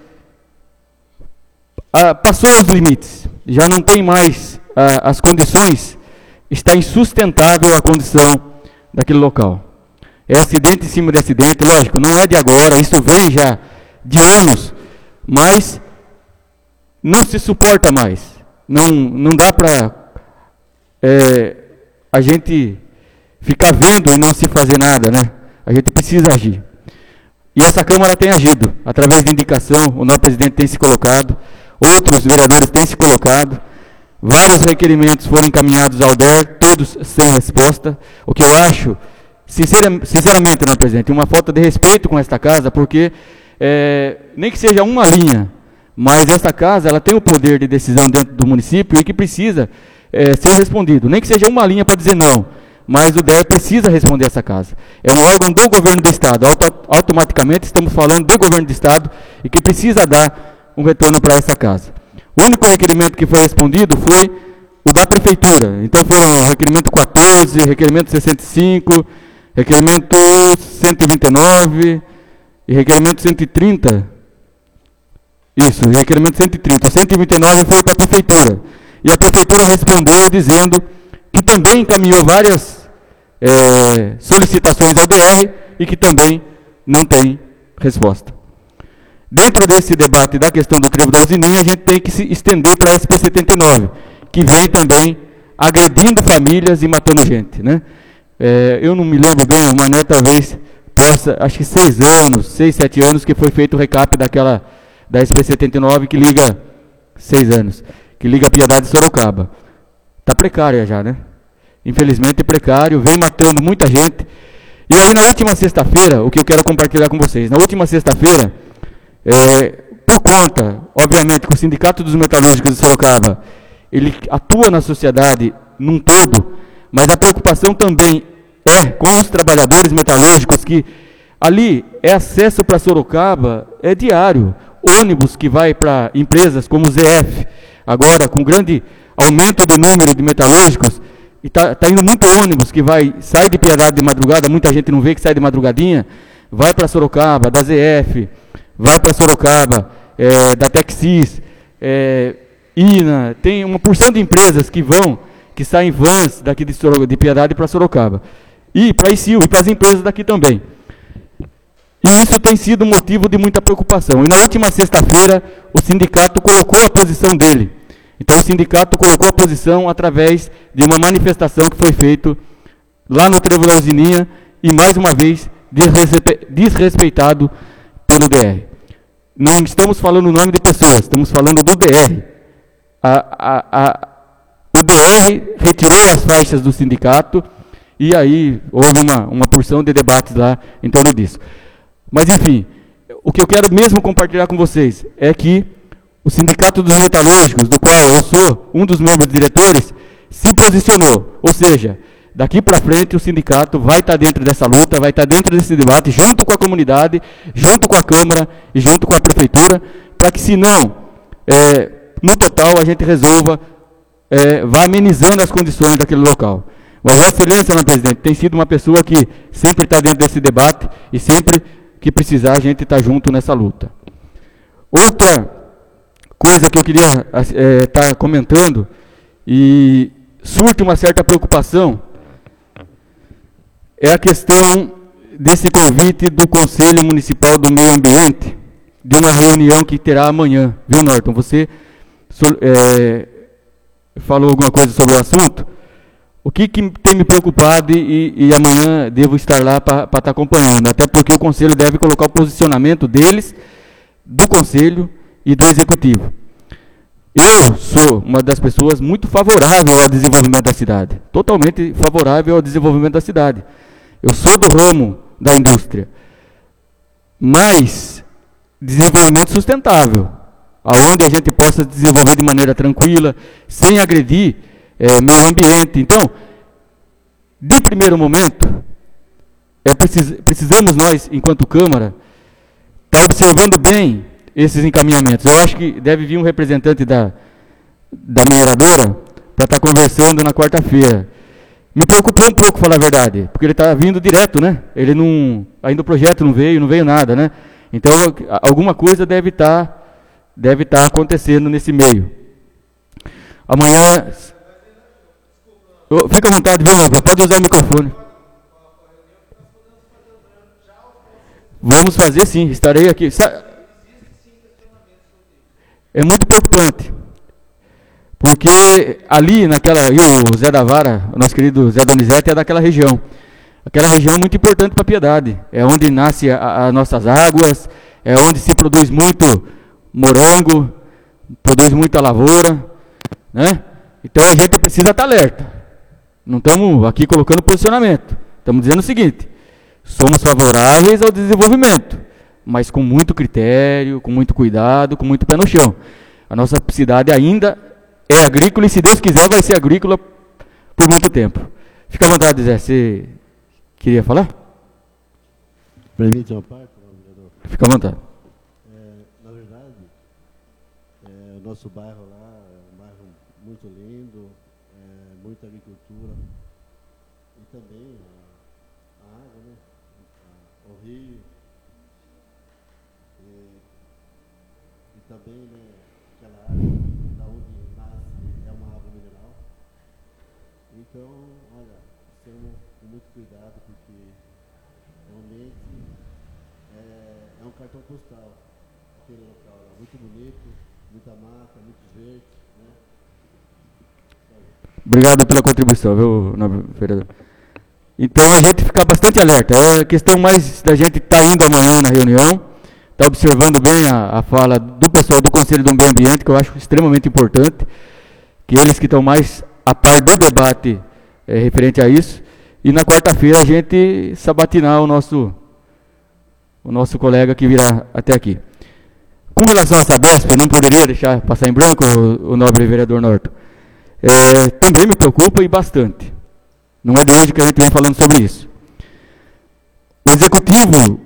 S2: passou os limites, já não tem mais as condições, está insustentável a condição daquele local. É acidente em cima de acidente, lógico, não é de agora, isso vem já de anos, mas não se suporta mais. Não dá para a gente ficar vendo e não se fazer nada, né? A gente precisa agir. E essa Câmara tem agido, através de indicação, o nosso presidente tem se colocado, outros vereadores têm se colocado, vários requerimentos foram encaminhados ao DER, todos sem resposta, o que eu acho, sinceramente, nosso presidente, uma falta de respeito com esta casa, porque nem que seja uma linha, mas esta casa ela tem o poder de decisão dentro do município e que precisa ser respondido, nem que seja uma linha para dizer não, mas o DER precisa responder essa casa. É um órgão do governo do Estado, automaticamente estamos falando de governo do Estado e que precisa dar um retorno para essa casa. O único requerimento que foi respondido foi o da Prefeitura, então foi o requerimento 14, requerimento 65, requerimento 129 e requerimento 130, isso, requerimento 130, o 129 foi para a Prefeitura, e a Prefeitura respondeu dizendo que também encaminhou várias solicitações ao DR e que também não tem resposta. Dentro desse debate da questão do trevo da usininha, a gente tem que se estender para a SP-79, que vem também agredindo famílias e matando gente, né? Eu não me lembro bem, o Mané talvez possa, acho que 6, 7 anos, que foi feito o recap da SP-79, que liga, 6 anos, que liga a Piedade e Sorocaba. Está precária já, né? Infelizmente precário, vem matando muita gente. E aí na última sexta-feira, o que eu quero compartilhar com vocês, na última sexta-feira, por conta, obviamente, que o Sindicato dos Metalúrgicos de Sorocaba, ele atua na sociedade num todo, mas a preocupação também com os trabalhadores metalúrgicos, que ali acesso para Sorocaba é diário, ônibus que vai para empresas como o ZF, agora com grande aumento do número de metalúrgicos, e está indo muito ônibus que sai de Piedade de madrugada, muita gente não vê que sai de madrugadinha, vai para Sorocaba, da ZF, vai para Sorocaba, da Texis, INA, tem uma porção de empresas que saem vans daqui de Piedade para Sorocaba, e para a ICIL, e para as empresas daqui também. E isso tem sido motivo de muita preocupação. E na última sexta-feira, o sindicato colocou a posição dele. Então, o sindicato colocou a posição através de uma manifestação que foi feita lá no trevo da usininha e, mais uma vez, desrespeitado pelo DR. Não estamos falando o nome de pessoas, estamos falando do DR. O DR retirou as faixas do sindicato e aí houve uma porção de debates lá em torno disso. Mas, enfim, o que eu quero mesmo compartilhar com vocês é que o Sindicato dos Metalúrgicos, do qual eu sou um dos membros diretores, se posicionou. Ou seja, daqui para frente o sindicato vai estar dentro dessa luta, vai estar dentro desse debate, junto com a comunidade, junto com a Câmara e junto com a Prefeitura, para que, se não, no total, a gente resolva, vá amenizando as condições daquele local. Mas Vossa Excelência, senhor presidente, tem sido uma pessoa que sempre está dentro desse debate e sempre que precisar a gente está junto nessa luta. Outra coisa que eu queria estar comentando, e surge uma certa preocupação, é a questão desse convite do Conselho Municipal do Meio Ambiente, de uma reunião que terá amanhã, viu, Norton? Você falou alguma coisa sobre o assunto? O que tem me preocupado e amanhã devo estar lá para estar acompanhando, até porque o Conselho deve colocar o posicionamento deles, do Conselho e do Executivo. Eu sou uma das pessoas muito favorável ao desenvolvimento da cidade, totalmente favorável ao desenvolvimento da cidade. Eu sou do ramo da indústria, mas desenvolvimento sustentável, aonde a gente possa desenvolver de maneira tranquila, sem agredir meio ambiente. Então, de primeiro momento, precisamos nós, enquanto Câmara, estar observando bem esses encaminhamentos. Eu acho que deve vir um representante da mineradora para estar conversando na quarta-feira. Me preocupou um pouco, falar a verdade, porque ele está vindo direto, né? Ele não, ainda o projeto não veio nada, né? Então, alguma coisa deve estar acontecendo nesse meio. Amanhã... Fica à vontade, viu, pode usar o microfone. Vamos fazer sim, estarei aqui. É muito preocupante, Porque ali, e o Zé da Vara, o nosso querido Zé Donizete, é daquela região. Aquela região é muito importante para a Piedade. É onde nascem as nossas águas, é onde se produz muito morango, produz muita lavoura, né? Então a gente precisa estar alerta. Não estamos aqui colocando posicionamento. Estamos dizendo o seguinte: somos favoráveis ao desenvolvimento, mas com muito critério, com muito cuidado, com muito pé no chão. A nossa cidade ainda é agrícola e, se Deus quiser, vai ser agrícola por muito tempo. Fica à vontade, Zé. Você queria falar?
S5: Permite uma parte, vereador?
S2: Fica à vontade.
S5: Na verdade, o nosso bairro lá é um bairro muito lindo, muita agricultura, e também a água, né? O rio, e também, né, aquela água da onde nasce é uma água mineral. Então, olha, estamos com muito cuidado, porque realmente é um cartão postal aquele local lá, muito bonito, muita mata, muitos verdes, né?
S2: Obrigado pela contribuição, viu, nobre vereador? Então a gente fica bastante alerta. É questão mais da gente estar indo amanhã na reunião, estar observando bem a fala do pessoal do Conselho do Meio Ambiente, que eu acho extremamente importante, que eles que estão mais a par do debate referente a isso, e na quarta-feira a gente sabatinar o nosso colega que virá até aqui. Com relação à Sabesp, não poderia deixar passar em branco o nobre vereador Norton. Também me preocupa e bastante. Não é de hoje que a gente vem falando sobre isso. O Executivo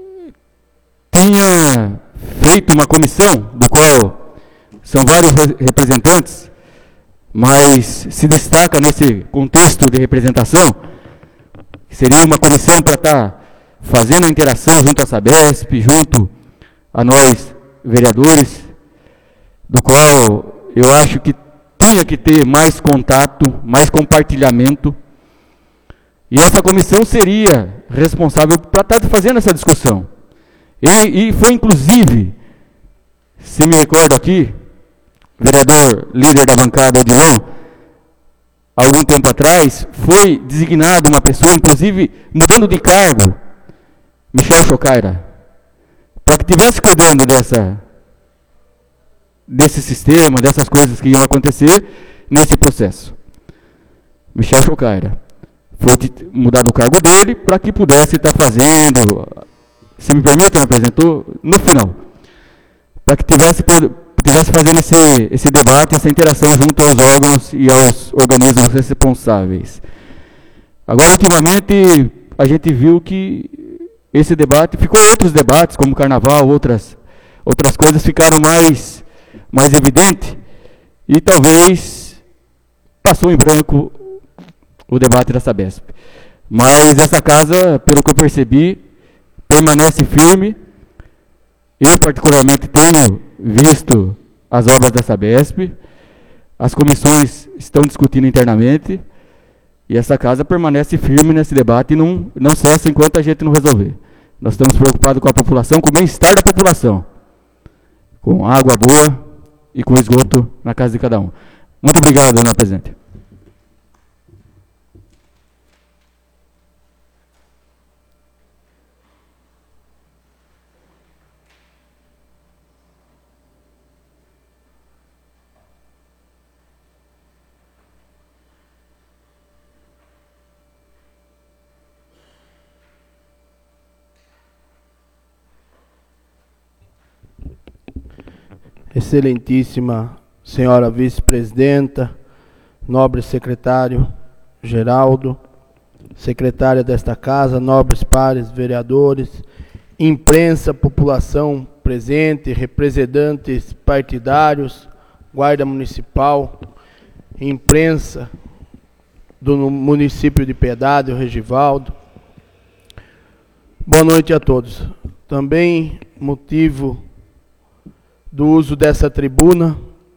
S2: tinha feito uma comissão, do qual são vários representantes, mas se destaca nesse contexto de representação, que seria uma comissão para estar fazendo a interação junto à Sabesp, junto a nós, vereadores, do qual eu acho que tinha que ter mais contato, mais compartilhamento, e essa comissão seria responsável para estar fazendo essa discussão. E foi inclusive, se me recordo aqui, vereador líder da bancada Odilon, algum tempo atrás, foi designado uma pessoa, inclusive mudando de cargo, Michel Chocaira, para que estivesse cuidando desse sistema, dessas coisas que iam acontecer nesse processo. Michel Chocaira foi mudado o cargo dele para que pudesse estar fazendo, se me permite, me apresentou, no final, para que estivesse fazendo esse debate, essa interação junto aos órgãos e aos organismos responsáveis. Agora, ultimamente, a gente viu que esse debate, ficou outros debates, como carnaval, outras coisas ficaram mais evidente, e talvez passou em branco o debate da Sabesp. Mas essa casa, pelo que eu percebi, permanece firme. Eu particularmente tenho visto as obras da Sabesp, as comissões estão discutindo internamente, e essa casa permanece firme nesse debate e não cessa enquanto a gente não resolver. Nós estamos preocupados com a população, com o bem-estar da população, com água boa e com esgoto na casa de cada um. Muito obrigado, dona presidente.
S1: Excelentíssima senhora vice-presidenta, nobre secretário Geraldo, secretária desta casa, nobres pares, vereadores, imprensa, população presente, representantes partidários, guarda municipal, imprensa do município de Piedade, o Regivaldo. Boa noite a todos. Também motivo do uso dessa tribuna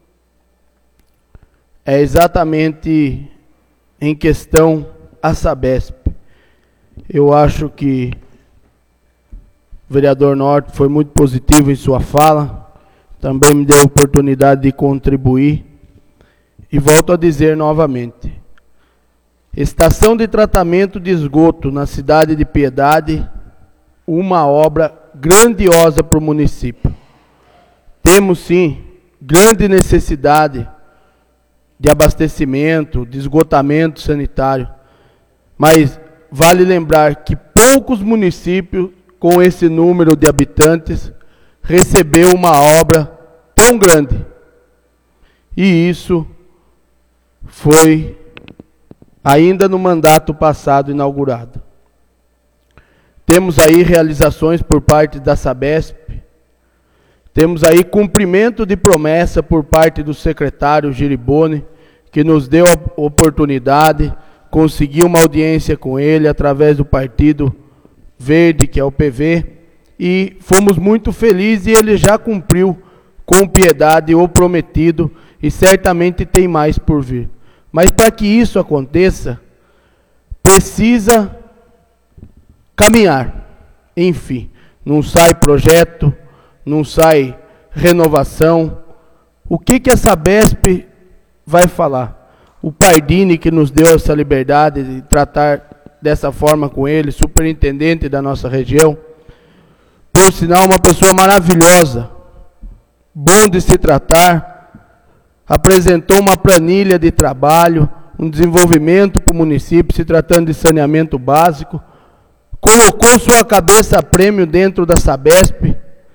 S1: é exatamente em questão a Sabesp. Eu acho que o vereador Norton foi muito positivo em sua fala, também me deu a oportunidade de contribuir, E volto a dizer novamente, estação de tratamento de esgoto na cidade de Piedade, uma obra grandiosa para o município. Temos sim grande necessidade de abastecimento, de esgotamento sanitário, mas vale lembrar que poucos municípios com esse número de habitantes recebeu uma obra tão grande. E isso foi ainda no mandato passado inaugurado. Temos aí realizações por parte da Sabesp, temos aí cumprimento de promessa por parte do secretário Giriboni, que nos deu a oportunidade, conseguiu uma audiência com ele através do Partido Verde, que é o PV, e fomos muito felizes e ele já cumpriu com piedade o prometido e certamente tem mais por vir. Mas para que isso aconteça, precisa caminhar. Enfim, não sai projeto, não sai renovação. O que a Sabesp vai falar? O Pardini, que nos deu essa liberdade de tratar dessa forma com ele, superintendente da nossa região, por sinal uma pessoa maravilhosa, bom de se tratar, apresentou uma planilha de trabalho, um desenvolvimento para o município, se tratando de saneamento básico, colocou sua cabeça a prêmio dentro da Sabesp,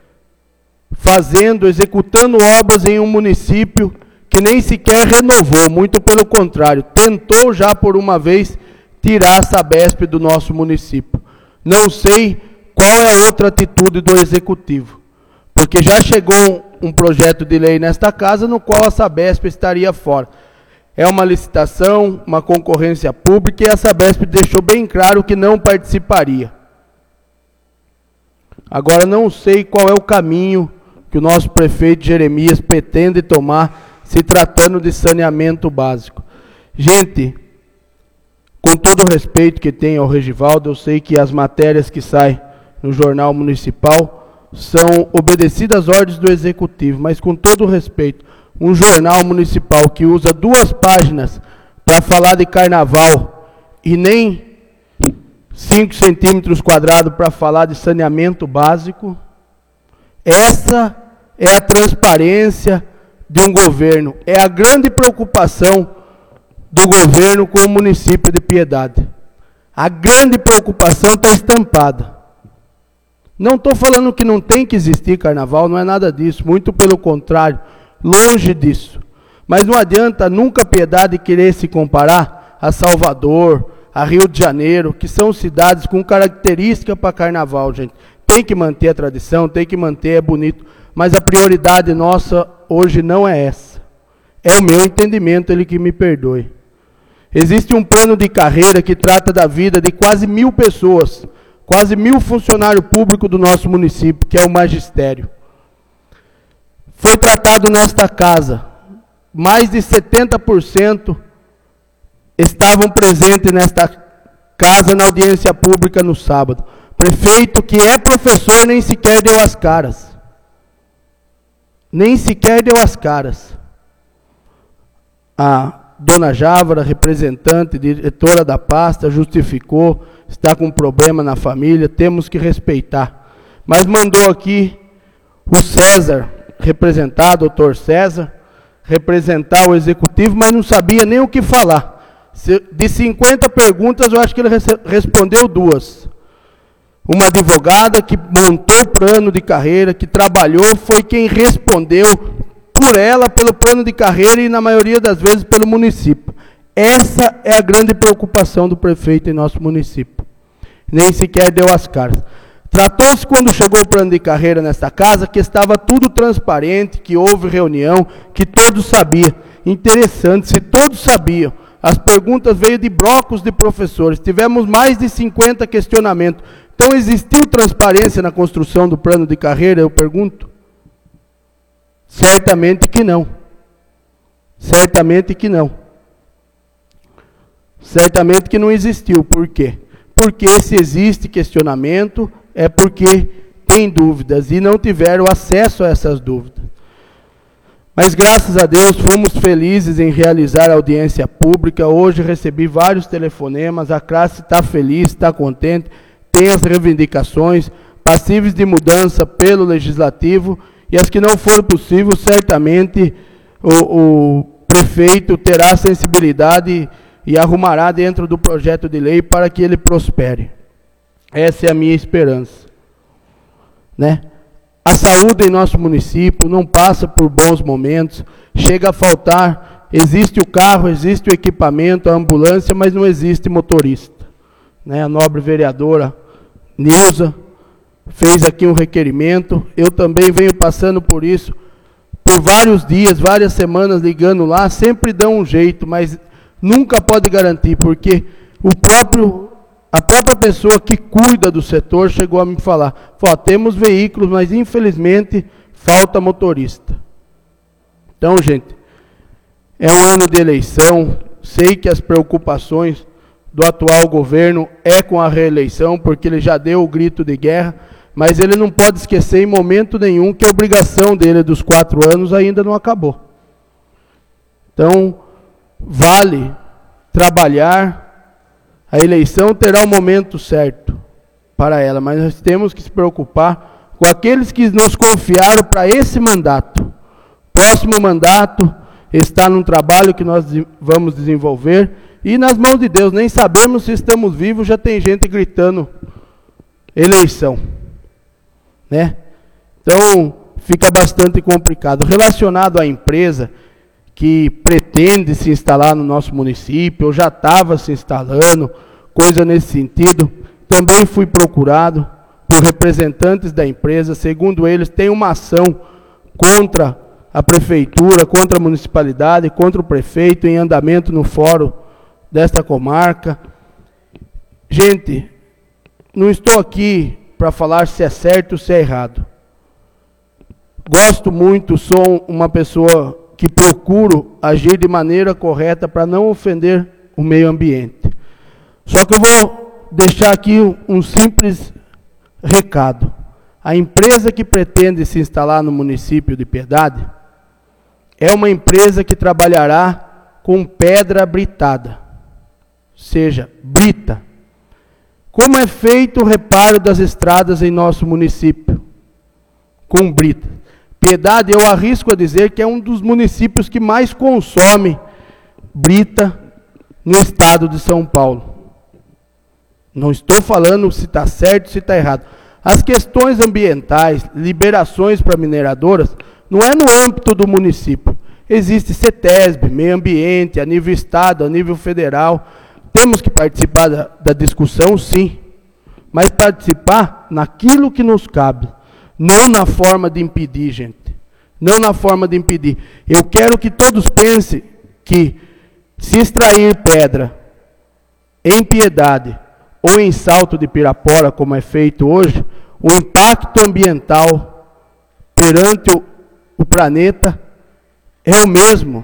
S1: executando obras em um município que nem sequer renovou, muito pelo contrário, tentou já por uma vez tirar a Sabesp do nosso município. Não sei qual é a outra atitude do Executivo, porque já chegou um projeto de lei nesta casa no qual a Sabesp estaria fora. É uma licitação, uma concorrência pública, e a Sabesp deixou bem claro que não participaria. Agora não sei qual é o caminho que o nosso prefeito Jeremias pretende tomar, se tratando de saneamento básico. Gente, com todo o respeito que tenho ao Regivaldo, eu sei que as matérias que saem no Jornal Municipal são obedecidas às ordens do Executivo, mas com todo o respeito, um jornal municipal que usa 2 páginas para falar de carnaval e nem 5 centímetros quadrados para falar de saneamento básico, essa é a transparência de um governo, é a grande preocupação do governo com o município de Piedade. A grande preocupação está estampada. Não estou falando que não tem que existir carnaval, não é nada disso, muito pelo contrário, longe disso. Mas não adianta nunca Piedade querer se comparar a Salvador, a Rio de Janeiro, que são cidades com característica para carnaval, gente. Tem que manter a tradição, tem que manter, é bonito, mas a prioridade nossa hoje não é essa. É o meu entendimento, ele que me perdoe. Existe um plano de carreira que trata da vida de quase 1.000 pessoas, quase 1.000 funcionários públicos do nosso município, que é o magistério. Foi tratado nesta casa, mais de 70% estavam presentes nesta casa na audiência pública no sábado. Prefeito que é professor nem sequer deu as caras. Nem sequer deu as caras. A dona Jávara, representante, diretora da pasta, justificou, está com um problema na família, temos que respeitar. Mas mandou aqui o César representar, doutor César, representar o Executivo, mas não sabia nem o que falar. De 50 perguntas, eu acho que ele respondeu 2. Uma advogada que montou o plano de carreira, que trabalhou, foi quem respondeu por ela, pelo plano de carreira e, na maioria das vezes, pelo município. Essa é a grande preocupação do prefeito em nosso município. Nem sequer deu as caras. Tratou-se, quando chegou o plano de carreira nesta casa, que estava tudo transparente, que houve reunião, que todos sabiam. Interessante, se todos sabiam. As perguntas veio de blocos de professores. Tivemos mais de 50 questionamentos. Então, existiu transparência na construção do plano de carreira, eu pergunto? Certamente que não. Certamente que não. Certamente que não existiu. Por quê? Porque se existe questionamento, é porque tem dúvidas e não tiveram acesso a essas dúvidas. Mas graças a Deus fomos felizes em realizar a audiência pública. Hoje recebi vários telefonemas, a classe está feliz, está contente, tem as reivindicações passíveis de mudança pelo Legislativo, e as que não forem possíveis, certamente o prefeito terá sensibilidade e arrumará dentro do projeto de lei para que ele prospere. Essa é a minha esperança, né? A saúde em nosso município não passa por bons momentos, chega a faltar, existe o carro, existe o equipamento, a ambulância, mas não existe motorista, né? A nobre vereadora Neuza fez aqui um requerimento, eu também venho passando por isso, por vários dias, várias semanas ligando lá, sempre dão um jeito, mas nunca pode garantir, porque a própria pessoa que cuida do setor chegou a me falar, temos veículos, mas infelizmente falta motorista. Então, gente, é um ano de eleição, sei que as preocupações do atual governo é com a reeleição, porque ele já deu o grito de guerra, mas ele não pode esquecer em momento nenhum que a obrigação dele dos 4 anos ainda não acabou. Então, vale trabalhar. A eleição terá o momento certo para ela, mas nós temos que se preocupar com aqueles que nos confiaram para esse mandato. Próximo mandato está num trabalho que nós vamos desenvolver, e nas mãos de Deus, nem sabemos se estamos vivos, já tem gente gritando eleição, né? Então, fica bastante complicado. Relacionado à empresa que pretende se instalar no nosso município, ou já estava se instalando, coisa nesse sentido, também fui procurado por representantes da empresa. Segundo eles, tem uma ação contra a prefeitura, contra a municipalidade, contra o prefeito, em andamento no fórum desta comarca. Gente, não estou aqui para falar se é certo ou se é errado. Gosto muito, sou uma pessoa que procuro agir de maneira correta para não ofender o meio ambiente. Só que eu vou deixar aqui um simples recado. A empresa que pretende se instalar no município de Piedade é uma empresa que trabalhará com pedra britada, seja, brita. Como é feito o reparo das estradas em nosso município? Com brita. Piedade, eu arrisco a dizer que é um dos municípios que mais consome brita no estado de São Paulo. Não estou falando se está certo, se está errado. As questões ambientais, liberações para mineradoras, não é no âmbito do município. Existe CETESB, meio ambiente, a nível estado, a nível federal. Temos que participar da discussão, sim, mas participar naquilo que nos cabe. Não na forma de impedir, gente. Não na forma de impedir. Eu quero que todos pensem que se extrair pedra em Piedade ou em Salto de Pirapora, como é feito hoje, o impacto ambiental perante o planeta é o mesmo.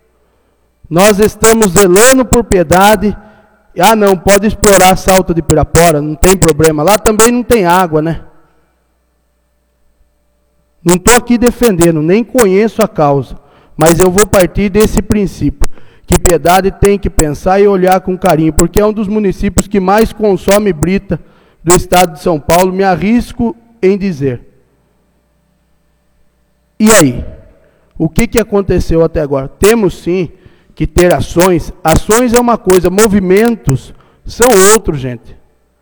S1: Nós estamos zelando por Piedade. Não, pode explorar Salto de Pirapora, não tem problema. Lá também não tem água, né? Não estou aqui defendendo, nem conheço a causa, mas eu vou partir desse princípio, que Piedade tem que pensar e olhar com carinho, porque é um dos municípios que mais consome brita do estado de São Paulo, me arrisco em dizer. E aí? O que aconteceu até agora? Temos sim que ter ações. Ações é uma coisa, movimentos são outros, gente.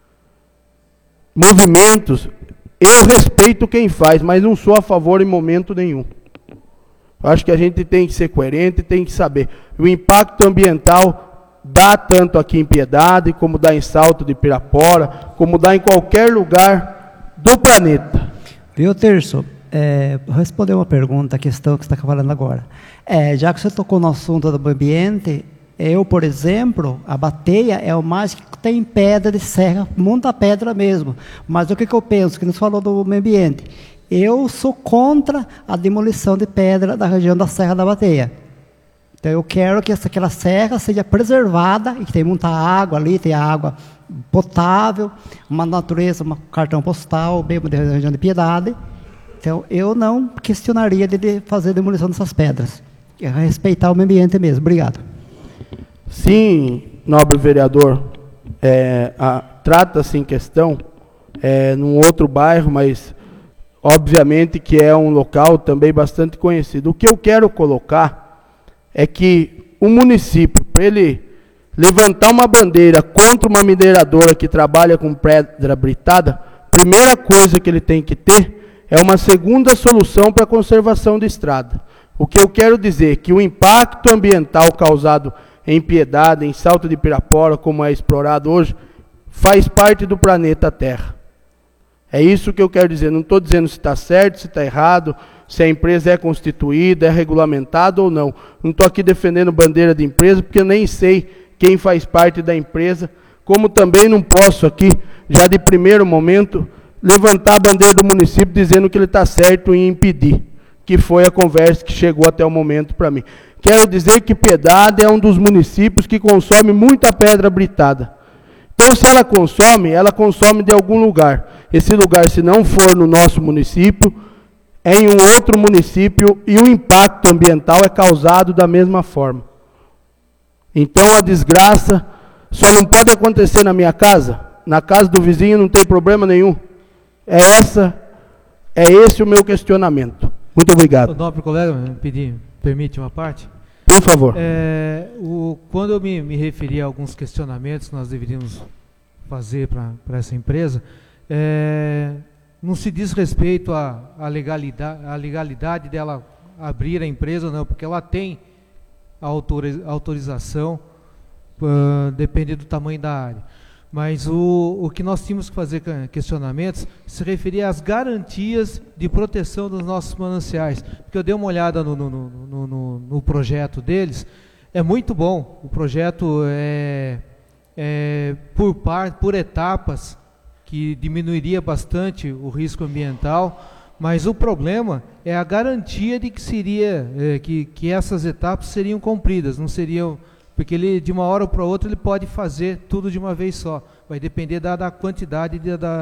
S1: Movimentos, eu respeito quem faz, mas não sou a favor em momento nenhum. Eu acho que a gente tem que ser coerente, tem que saber. O impacto ambiental dá tanto aqui em Piedade, como dá em Salto de Pirapora, como dá em qualquer lugar do planeta.
S6: Viu, Terço? Vou responder uma pergunta, a questão que você está falando agora. Já que você tocou no assunto do meio ambiente, eu, por exemplo, a bateia é o mais que tem pedra de serra, muita pedra mesmo. Mas o que eu penso, que nos falou do meio ambiente? Eu sou contra a demolição de pedra da região da Serra da Bateia. Então eu quero que aquela serra seja preservada, e que tem muita água ali, tem água potável, uma natureza, um cartão postal, bem da região de Piedade, Então, eu não questionaria de fazer a demolição dessas pedras. É respeitar o meio ambiente mesmo. Obrigado.
S1: Sim, nobre vereador. Trata-se em questão num outro bairro, mas obviamente que é um local também bastante conhecido. O que eu quero colocar é que o município, para ele levantar uma bandeira contra uma mineradora que trabalha com pedra britada, primeira coisa que ele tem que ter é uma segunda solução para a conservação da estrada. O que eu quero dizer é que o impacto ambiental causado em Piedade, em Salto de Pirapora, como é explorado hoje, faz parte do planeta Terra. É isso que eu quero dizer. Não estou dizendo se está certo, se está errado, se a empresa é constituída, é regulamentada ou não. Não estou aqui defendendo bandeira de empresa, porque eu nem sei quem faz parte da empresa, como também não posso aqui, já de primeiro momento, levantar a bandeira do município dizendo que ele está certo em impedir, que foi a conversa que chegou até o momento para mim. Quero dizer que Piedade é um dos municípios que consome muita pedra britada. Então, se ela consome de algum lugar. Esse lugar, se não for no nosso município, é em um outro município e o impacto ambiental é causado da mesma forma. Então, a desgraça só não pode acontecer na minha casa. Na casa do vizinho não tem problema nenhum. É esse o meu questionamento. Muito obrigado.
S3: Nobre colega, permite uma parte?
S1: Por favor.
S3: Quando eu me referi a alguns questionamentos que nós deveríamos fazer para essa empresa, não se diz respeito à legalidade dela abrir a empresa, não, porque ela tem a autorização, depende do tamanho da área. Mas o que nós tínhamos que fazer questionamentos se referia às garantias de proteção dos nossos mananciais. Porque eu dei uma olhada no projeto deles, é muito bom. O projeto por etapas, que diminuiria bastante o risco ambiental, mas o problema é a garantia de que essas etapas seriam cumpridas, não seriam... Porque ele, de uma hora para outra, ele pode fazer tudo de uma vez só. Vai depender da quantidade,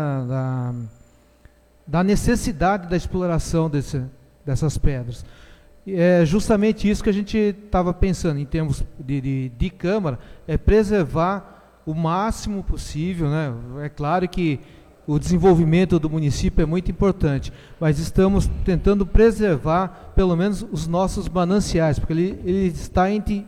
S3: da necessidade da exploração dessas pedras. É justamente isso que a gente estava pensando, em termos de Câmara, é preservar o máximo possível, né? É claro que o desenvolvimento do município é muito importante, mas estamos tentando preservar, pelo menos, os nossos mananciais, porque ele está entre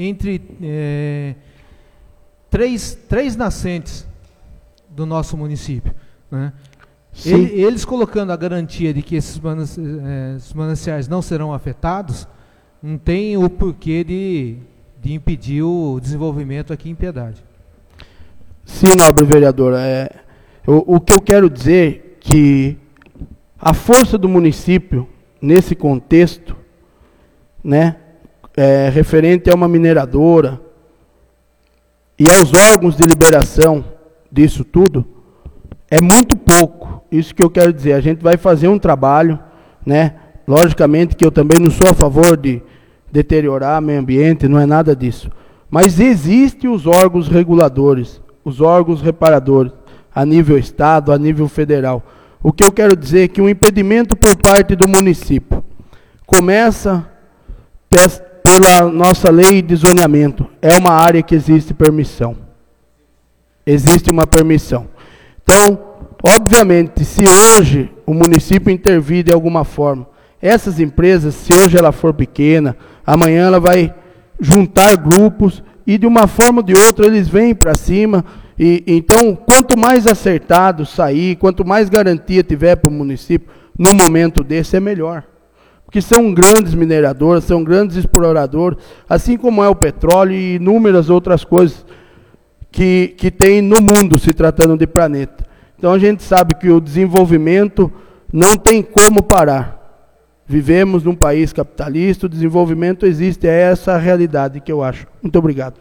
S3: três nascentes do nosso município, né? Eles colocando a garantia de que esses mananciais não serão afetados, não tem o porquê de impedir o desenvolvimento aqui em Piedade.
S1: Sim, nobre vereador. O que eu quero dizer é que a força do município, nesse contexto, né, referente a uma mineradora e aos órgãos de liberação disso tudo, é muito pouco. Isso que eu quero dizer. A gente vai fazer um trabalho, né? Logicamente que eu também não sou a favor de deteriorar o meio ambiente, não é nada disso. Mas existem os órgãos reguladores, os órgãos reparadores, a nível estado, a nível federal. O que eu quero dizer é que o impedimento por parte do município começa pela nossa lei de zoneamento. É uma área que existe permissão. Existe uma permissão. Então, obviamente, se hoje o município intervir de alguma forma, essas empresas, se hoje ela for pequena, amanhã ela vai juntar grupos e de uma forma ou de outra eles vêm para cima. E então, quanto mais acertado sair, quanto mais garantia tiver para o município, num momento desse, é melhor. Porque são grandes mineradoras, são grandes exploradores, assim como é o petróleo e inúmeras outras coisas que tem no mundo, se tratando de planeta. Então a gente sabe que o desenvolvimento não tem como parar. Vivemos num país capitalista, o desenvolvimento existe, é essa a realidade que eu acho. Muito obrigado.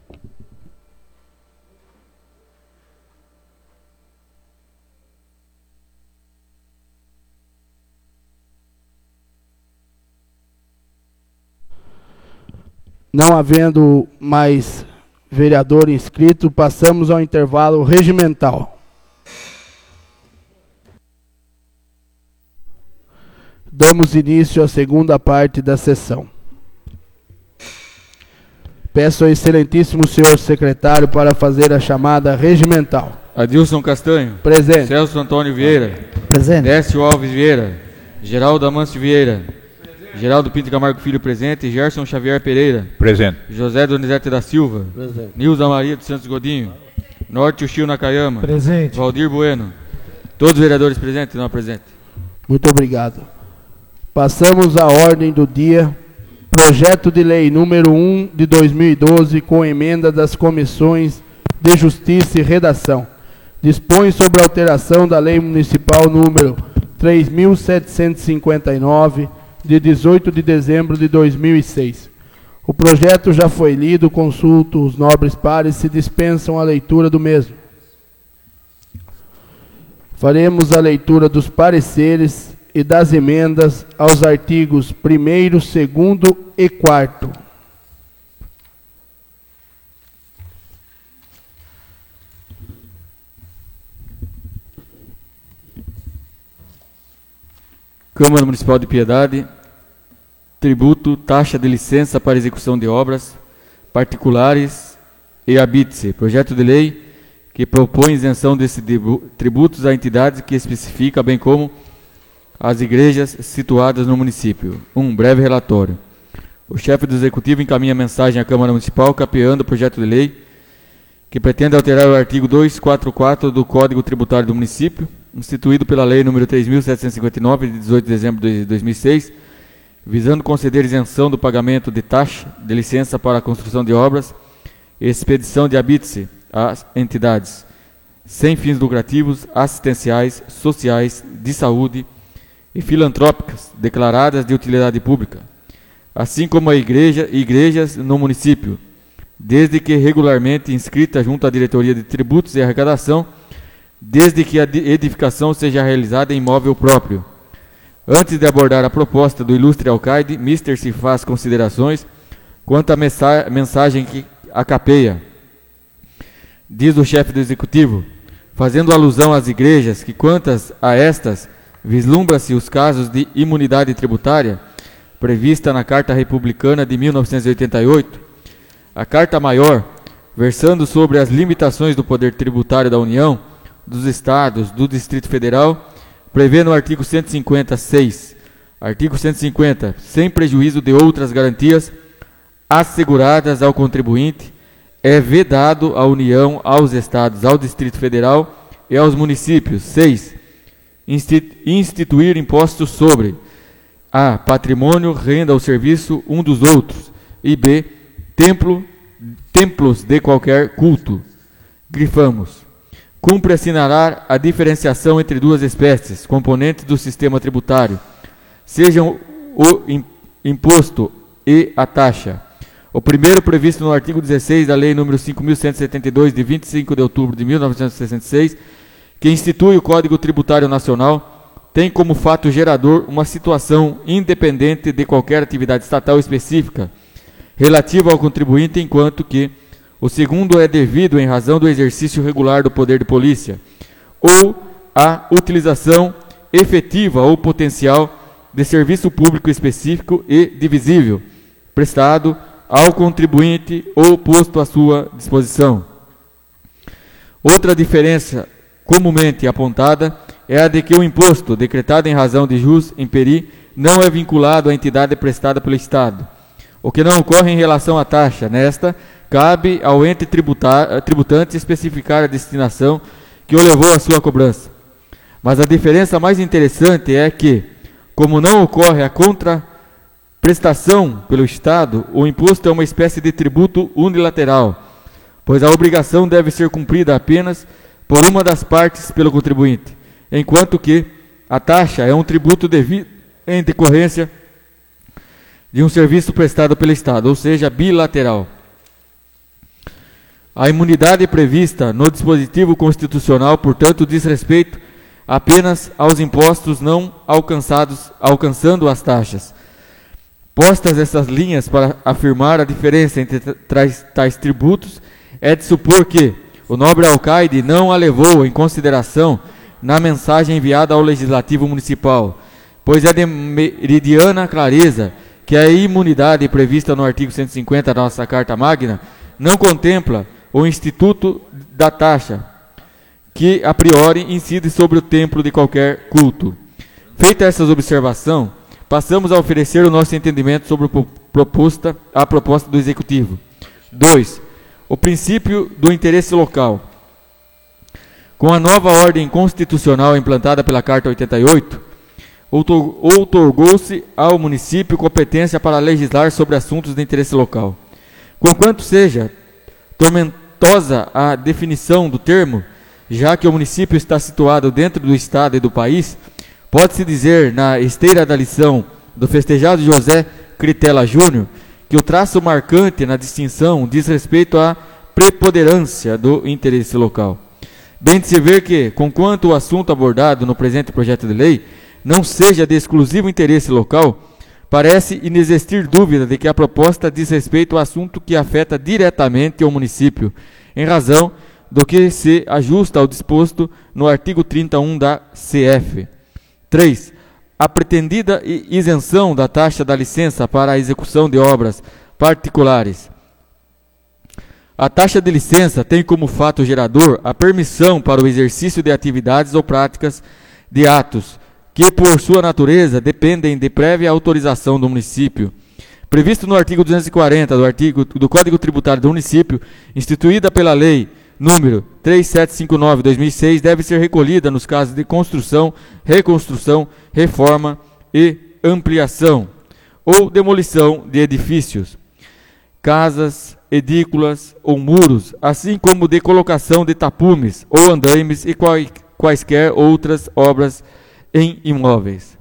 S1: Não havendo mais vereador inscrito, passamos ao intervalo regimental. Damos início à segunda parte da sessão. Peço ao excelentíssimo senhor secretário para fazer a chamada regimental.
S2: Adilson Castanho.
S1: Presente.
S2: Celso Antônio Vieira.
S6: Presente.
S2: Décio Alves Vieira. Geraldo Amâncio Vieira. Geraldo Pinto Camargo Filho, presente. Gerson Xavier Pereira.
S7: Presente.
S2: José Donizete da Silva.
S1: Presente.
S2: Nilza Maria dos Santos Godinho. Norte Ushio Nakayama.
S3: Presente.
S2: Valdir Bueno. Todos os vereadores presentes e não presentes.
S1: Muito obrigado. Passamos à ordem do dia. Projeto de Lei número 1 de 2012, com emenda das comissões de Justiça e Redação. Dispõe sobre a alteração da Lei Municipal número 3.759, de 18 de dezembro de 2006. O projeto já foi lido, consulto os nobres pares se dispensam a leitura do mesmo. Faremos a leitura dos pareceres e das emendas aos artigos 1º, 2º e 4º.
S2: Câmara Municipal de Piedade. Tributo, taxa de licença para execução de obras particulares e habite-se. Projeto de lei que propõe isenção desses tributos a entidades que especifica, bem como as igrejas situadas no município. Breve relatório. O chefe do Executivo encaminha mensagem à Câmara Municipal capeando o projeto de lei que pretende alterar o artigo 244 do Código Tributário do Município, instituído pela Lei nº 3.759, de 18 de dezembro de 2006, visando conceder isenção do pagamento de taxa de licença para a construção de obras e expedição de habite-se às entidades sem fins lucrativos, assistenciais, sociais, de saúde e filantrópicas declaradas de utilidade pública, assim como a igrejas no município, desde que regularmente inscrita junto à Diretoria de Tributos e Arrecadação, desde que a edificação seja realizada em imóvel próprio. Antes de abordar a proposta do ilustre alcaide, Mister se faz considerações quanto à mensagem que a capeia. Diz o chefe do Executivo, fazendo alusão às igrejas, que quantas a estas vislumbra-se os casos de imunidade tributária prevista na Carta Republicana de 1988, a Carta Maior, versando sobre as limitações do poder tributário da União, dos Estados, do Distrito Federal, prevê no artigo 150.6, artigo 150, sem prejuízo de outras garantias asseguradas ao contribuinte, é vedado à União, aos Estados, ao Distrito Federal e aos municípios. 6. Instituir impostos sobre a. patrimônio, renda ou serviço um dos outros, e b. templos de qualquer culto. Grifamos. Cumpre assinalar a diferenciação entre duas espécies, componentes do sistema tributário, sejam o imposto e a taxa. O primeiro previsto no artigo 16 da Lei nº 5.172, de 25 de outubro de 1966, que institui o Código Tributário Nacional, tem como fato gerador uma situação independente de qualquer atividade estatal específica relativa ao contribuinte, enquanto que o segundo é devido em razão do exercício regular do poder de polícia ou a utilização efetiva ou potencial de serviço público específico e divisível, prestado ao contribuinte ou posto à sua disposição. Outra diferença comumente apontada é a de que o imposto decretado em razão de jus imperi não é vinculado à entidade prestada pelo Estado, o que não ocorre em relação à taxa. Nesta, cabe ao ente tributante especificar a destinação que o levou à sua cobrança. Mas a diferença mais interessante é que, como não ocorre a contraprestação pelo Estado, o imposto é uma espécie de tributo unilateral, pois a obrigação deve ser cumprida apenas por uma das partes pelo contribuinte, enquanto que a taxa é um tributo devido em decorrência de um serviço prestado pelo Estado, ou seja, bilateral. A imunidade prevista no dispositivo constitucional, portanto, diz respeito apenas aos impostos não alcançando as taxas. Postas essas linhas para afirmar a diferença entre tais tributos, é de supor que o nobre alcaide não a levou em consideração na mensagem enviada ao Legislativo Municipal, pois é de meridiana clareza que a imunidade prevista no artigo 150 da nossa Carta Magna não contempla o instituto da taxa, que a priori incide sobre o templo de qualquer culto. Feita essa observação, passamos a oferecer o nosso entendimento sobre a proposta do Executivo. 2. O princípio do interesse local. Com a nova ordem constitucional implantada pela Carta 88, outorgou-se ao município competência para legislar sobre assuntos de interesse local. Conquanto seja tormentosa a definição do termo, já que o município está situado dentro do Estado e do país, pode-se dizer, na esteira da lição do festejado José Critela Júnior, que o traço marcante na distinção diz respeito à preponderância do interesse local. Bem de se ver que, conquanto o assunto abordado no presente projeto de lei não seja de exclusivo interesse local, parece inexistir dúvida de que a proposta diz respeito ao assunto que afeta diretamente o município, em razão do que se ajusta ao disposto no artigo 31 da CF. 3. A pretendida isenção da taxa da licença para a execução de obras particulares. A taxa de licença tem como fato gerador a permissão para o exercício de atividades ou práticas de atos que, por sua natureza, dependem de prévia autorização do município. Previsto no artigo 240 do Código Tributário do Município, instituída pela Lei número 3759/2006, deve ser recolhida nos casos de construção, reconstrução, reforma e ampliação ou demolição de edifícios, casas, edículas ou muros, assim como de colocação de tapumes ou andaimes e quaisquer outras obras em imóveis.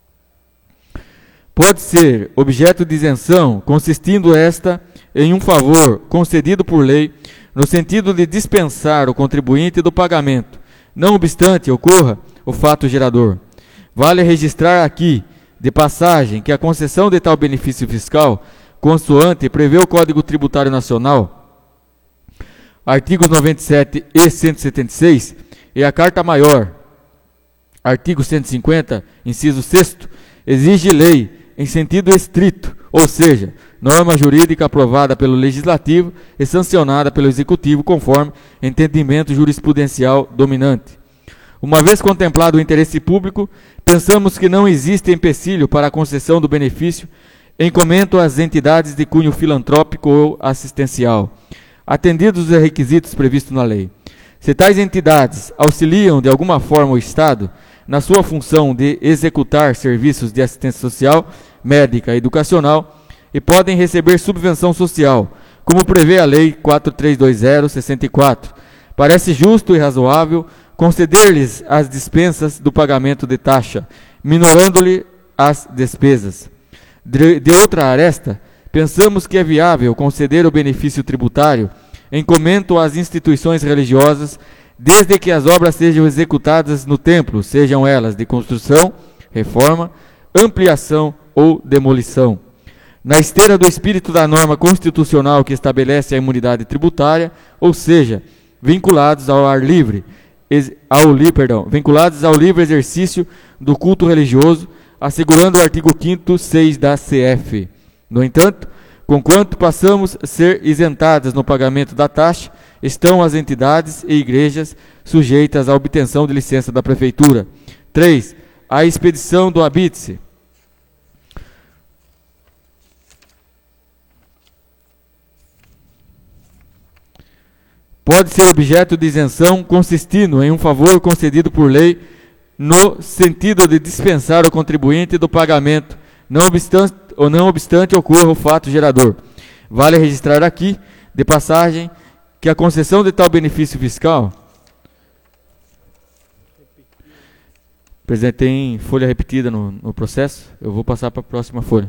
S2: Pode ser objeto de isenção, consistindo esta em um favor concedido por lei, no sentido de dispensar o contribuinte do pagamento, não obstante ocorra o fato gerador. Vale registrar aqui, de passagem, que a concessão de tal benefício fiscal, consoante prevê o Código Tributário Nacional, artigos 97 e 176, e a Carta Maior, artigo 150, inciso 6º, exige lei em sentido estrito, ou seja, norma jurídica aprovada pelo Legislativo e sancionada pelo Executivo conforme entendimento jurisprudencial dominante. Uma vez contemplado o interesse público, pensamos que não existe empecilho para a concessão do benefício em comento às entidades de cunho filantrópico ou assistencial, atendidos os requisitos previstos na lei. Se tais entidades auxiliam de alguma forma o Estado na sua função de executar serviços de assistência social, médica e educacional, e podem receber subvenção social, como prevê a Lei 4320/64. Parece justo e razoável conceder-lhes as dispensas do pagamento de taxa, minorando-lhe as despesas. De outra aresta, pensamos que é viável conceder o benefício tributário em comento às instituições religiosas, desde que as obras sejam executadas no templo, sejam elas de construção, reforma, ampliação ou demolição. Na esteira do espírito da norma constitucional que estabelece a imunidade tributária, ou seja, vinculados ao livre exercício do culto religioso, assegurando o artigo 5º 6 da CF. No entanto, conquanto passamos a ser isentadas no pagamento da taxa, estão as entidades e igrejas sujeitas à obtenção de licença da Prefeitura. 3. A expedição do habite-se. Pode ser objeto de isenção consistindo em um favor concedido por lei no sentido de dispensar o contribuinte do pagamento, não obstante ocorra o fato gerador. Vale registrar aqui, de passagem, que a concessão de tal benefício fiscal... Presidente, tem folha repetida no processo? Eu vou passar para a próxima folha.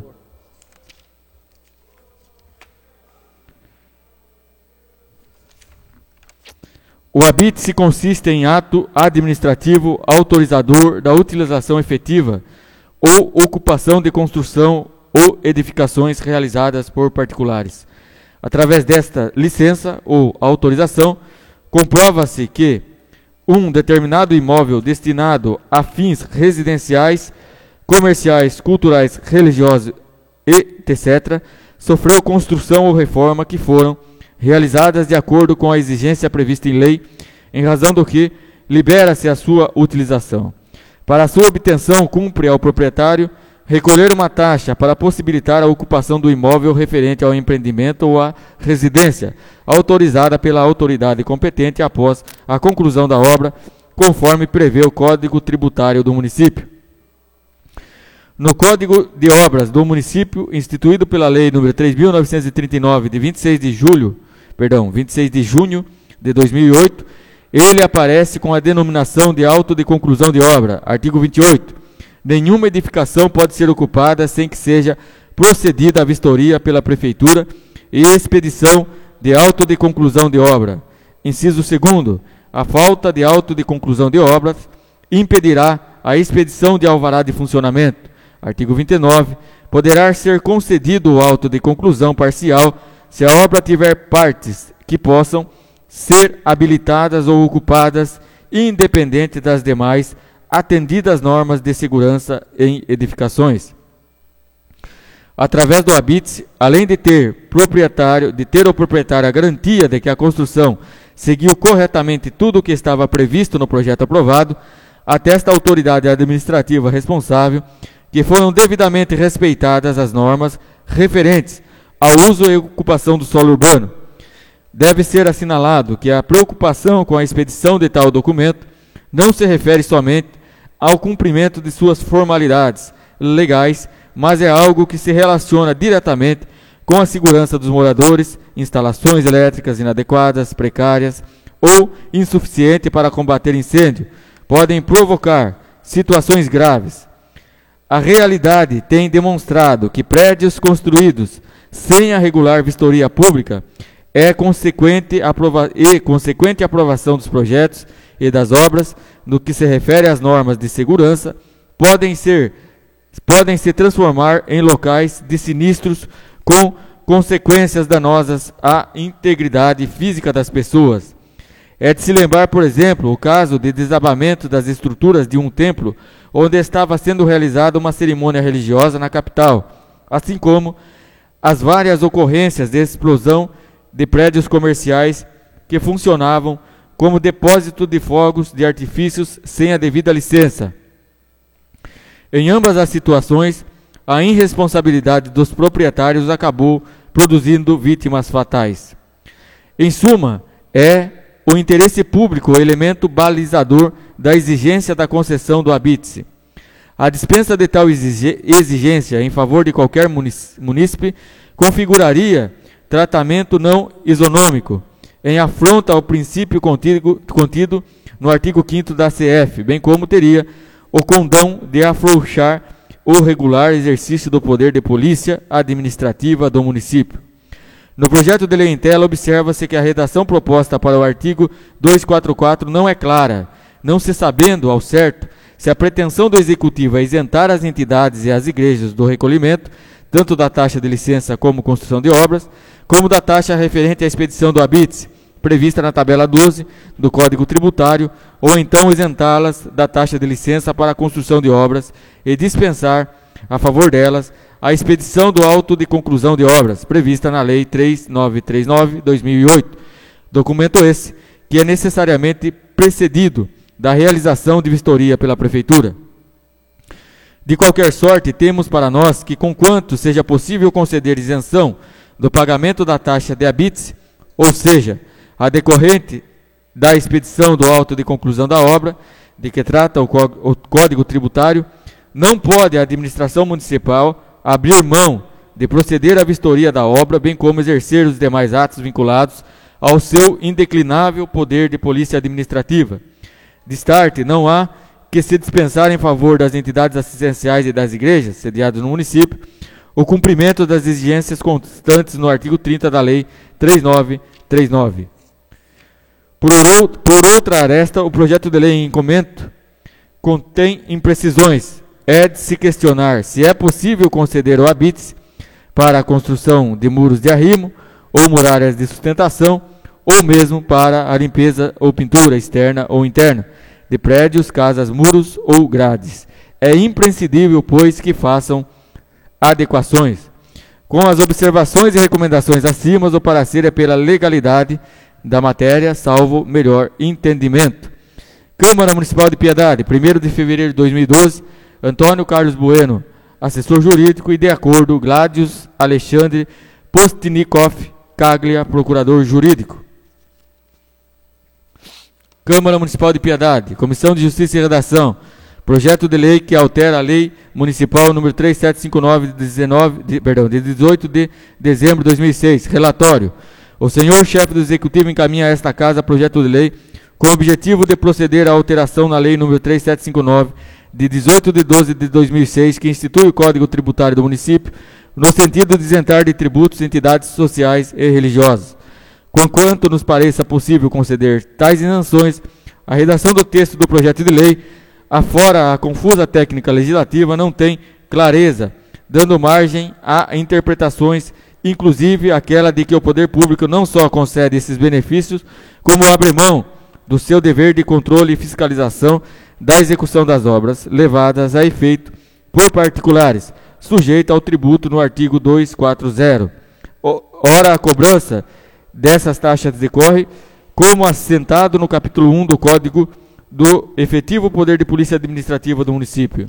S2: O habite-se consiste em ato administrativo autorizador da utilização efetiva ou ocupação de construção ou edificações realizadas por particulares. Através desta licença ou autorização, comprova-se que um determinado imóvel destinado a fins residenciais comerciais, culturais, religiosos, etc., sofreu construção ou reforma que foram realizadas de acordo com a exigência prevista em lei, em razão do que libera-se a sua utilização. Para a sua obtenção, cumpre ao proprietário recolher uma taxa para possibilitar a ocupação do imóvel referente ao empreendimento ou à residência, autorizada pela autoridade competente após a conclusão da obra, conforme prevê o Código Tributário do município. No Código de Obras do município, instituído pela Lei nº 3.939, de 26 de junho de 2008, ele aparece com a denominação de auto de conclusão de obra. Artigo 28. Nenhuma edificação pode ser ocupada sem que seja procedida a vistoria pela Prefeitura e expedição de auto de conclusão de obra. Inciso 2º. A falta de auto de conclusão de obras impedirá a expedição de alvará de funcionamento. Artigo 29. Poderá ser concedido o auto de conclusão parcial se a obra tiver partes que possam ser habilitadas ou ocupadas, independente das demais, atendidas normas de segurança em edificações. Através do habite, além de ter o proprietário a garantia de que a construção seguiu corretamente tudo o que estava previsto no projeto aprovado, atesta a autoridade administrativa responsável que foram devidamente respeitadas as normas referentes ao uso e ocupação do solo urbano. Deve ser assinalado que a preocupação com a expedição de tal documento não se refere somente ao cumprimento de suas formalidades legais, mas é algo que se relaciona diretamente com a segurança dos moradores, instalações elétricas inadequadas, precárias ou insuficientes para combater incêndio, podem provocar situações graves. A realidade tem demonstrado que prédios construídos sem a regular vistoria pública e consequente aprovação dos projetos e das obras, no que se refere às normas de segurança, podem se transformar em locais de sinistros com consequências danosas à integridade física das pessoas. É de se lembrar, por exemplo, o caso de desabamento das estruturas de um templo onde estava sendo realizada uma cerimônia religiosa na capital, assim como as várias ocorrências de explosão de prédios comerciais que funcionavam como depósito de fogos de artifícios sem a devida licença. Em ambas as situações, a irresponsabilidade dos proprietários acabou produzindo vítimas fatais. Em suma, é o interesse público o elemento balizador da exigência da concessão do habite-se. A dispensa de tal exigência em favor de qualquer munícipe configuraria tratamento não isonômico, em afronta ao princípio contido no artigo 5º da CF, bem como teria o condão de afrouxar o regular exercício do poder de polícia administrativa do município. No projeto de lei em tela, observa-se que a redação proposta para o artigo 244 não é clara, não se sabendo ao certo se a pretensão do Executivo é isentar as entidades e as igrejas do recolhimento, tanto da taxa de licença como construção de obras, como da taxa referente à expedição do habite-se, prevista na tabela 12 do Código Tributário, ou então isentá-las da taxa de licença para a construção de obras e dispensar, a favor delas, a expedição do auto de conclusão de obras, prevista na Lei 3939/2008. Documento esse que é necessariamente precedido da realização de vistoria pela Prefeitura. De qualquer sorte, temos para nós que, conquanto seja possível conceder isenção do pagamento da taxa de habite-se, ou seja, a decorrente da expedição do auto de conclusão da obra, de que trata o Código Tributário, não pode a administração municipal abrir mão de proceder à vistoria da obra, bem como exercer os demais atos vinculados ao seu indeclinável poder de polícia administrativa. De start, não há que se dispensar em favor das entidades assistenciais e das igrejas sediadas no município o cumprimento das exigências constantes no artigo 30 da Lei 3939. Por outra aresta, o projeto de lei em comento contém imprecisões. É de se questionar se é possível conceder o habite-se para a construção de muros de arrimo ou muralhas de sustentação, ou mesmo para a limpeza ou pintura externa ou interna de prédios, casas, muros ou grades, é imprescindível, pois, que façam adequações. Com as observações e recomendações acima, o parecer é pela legalidade da matéria, salvo melhor entendimento. Câmara Municipal de Piedade, 1º de fevereiro de 2012, Antônio Carlos Bueno, assessor jurídico, e de acordo, Gládios Alexandre Postnikoff Caglia, procurador jurídico. Câmara Municipal de Piedade, Comissão de Justiça e Redação, projeto de lei que altera a Lei Municipal número 3759 de 18 de dezembro de 2006. Relatório. O senhor chefe do Executivo encaminha a esta Casa projeto de lei com o objetivo de proceder à alteração na Lei número 3759 de 18 de 12 de 2006, que institui o Código Tributário do município, no sentido de isentar de tributos entidades sociais e religiosas. Conquanto nos pareça possível conceder tais isenções, a redação do texto do projeto de lei, afora a confusa técnica legislativa, não tem clareza, dando margem a interpretações, inclusive aquela de que o poder público não só concede esses benefícios, como abre mão do seu dever de controle e fiscalização da execução das obras levadas a efeito por particulares, sujeita ao tributo no artigo 240. Ora, a cobrança dessas taxas decorre, como assentado no capítulo 1 do Código do efetivo poder de polícia administrativa do município.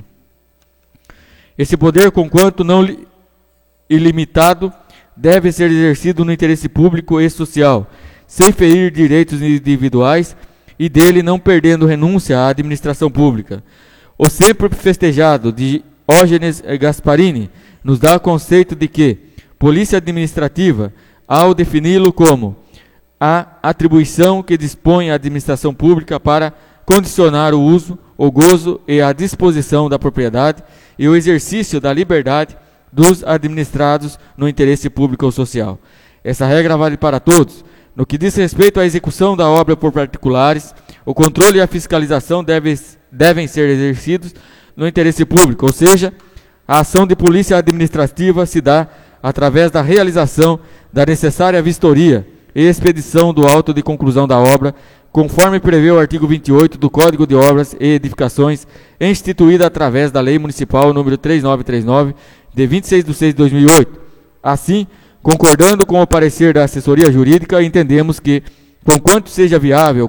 S2: Esse poder, conquanto não ilimitado, deve ser exercido no interesse público e social, sem ferir direitos individuais e dele não perdendo renúncia à administração pública. O sempre festejado Diógenes Gasparini nos dá o conceito de que polícia administrativa, ao defini-lo como a atribuição que dispõe a administração pública para condicionar o uso, o gozo e a disposição da propriedade e o exercício da liberdade dos administrados no interesse público ou social. Essa regra vale para todos. No que diz respeito à execução da obra por particulares, o controle e a fiscalização devem ser exercidos no interesse público, ou seja, a ação de polícia administrativa se dá através da realização da necessária vistoria e expedição do auto de conclusão da obra, conforme prevê o artigo 28 do Código de Obras e Edificações, instituída através da Lei Municipal número 3939, de 26 de 6 de 2008. Assim, concordando com o parecer da assessoria jurídica, entendemos que, conquanto seja viável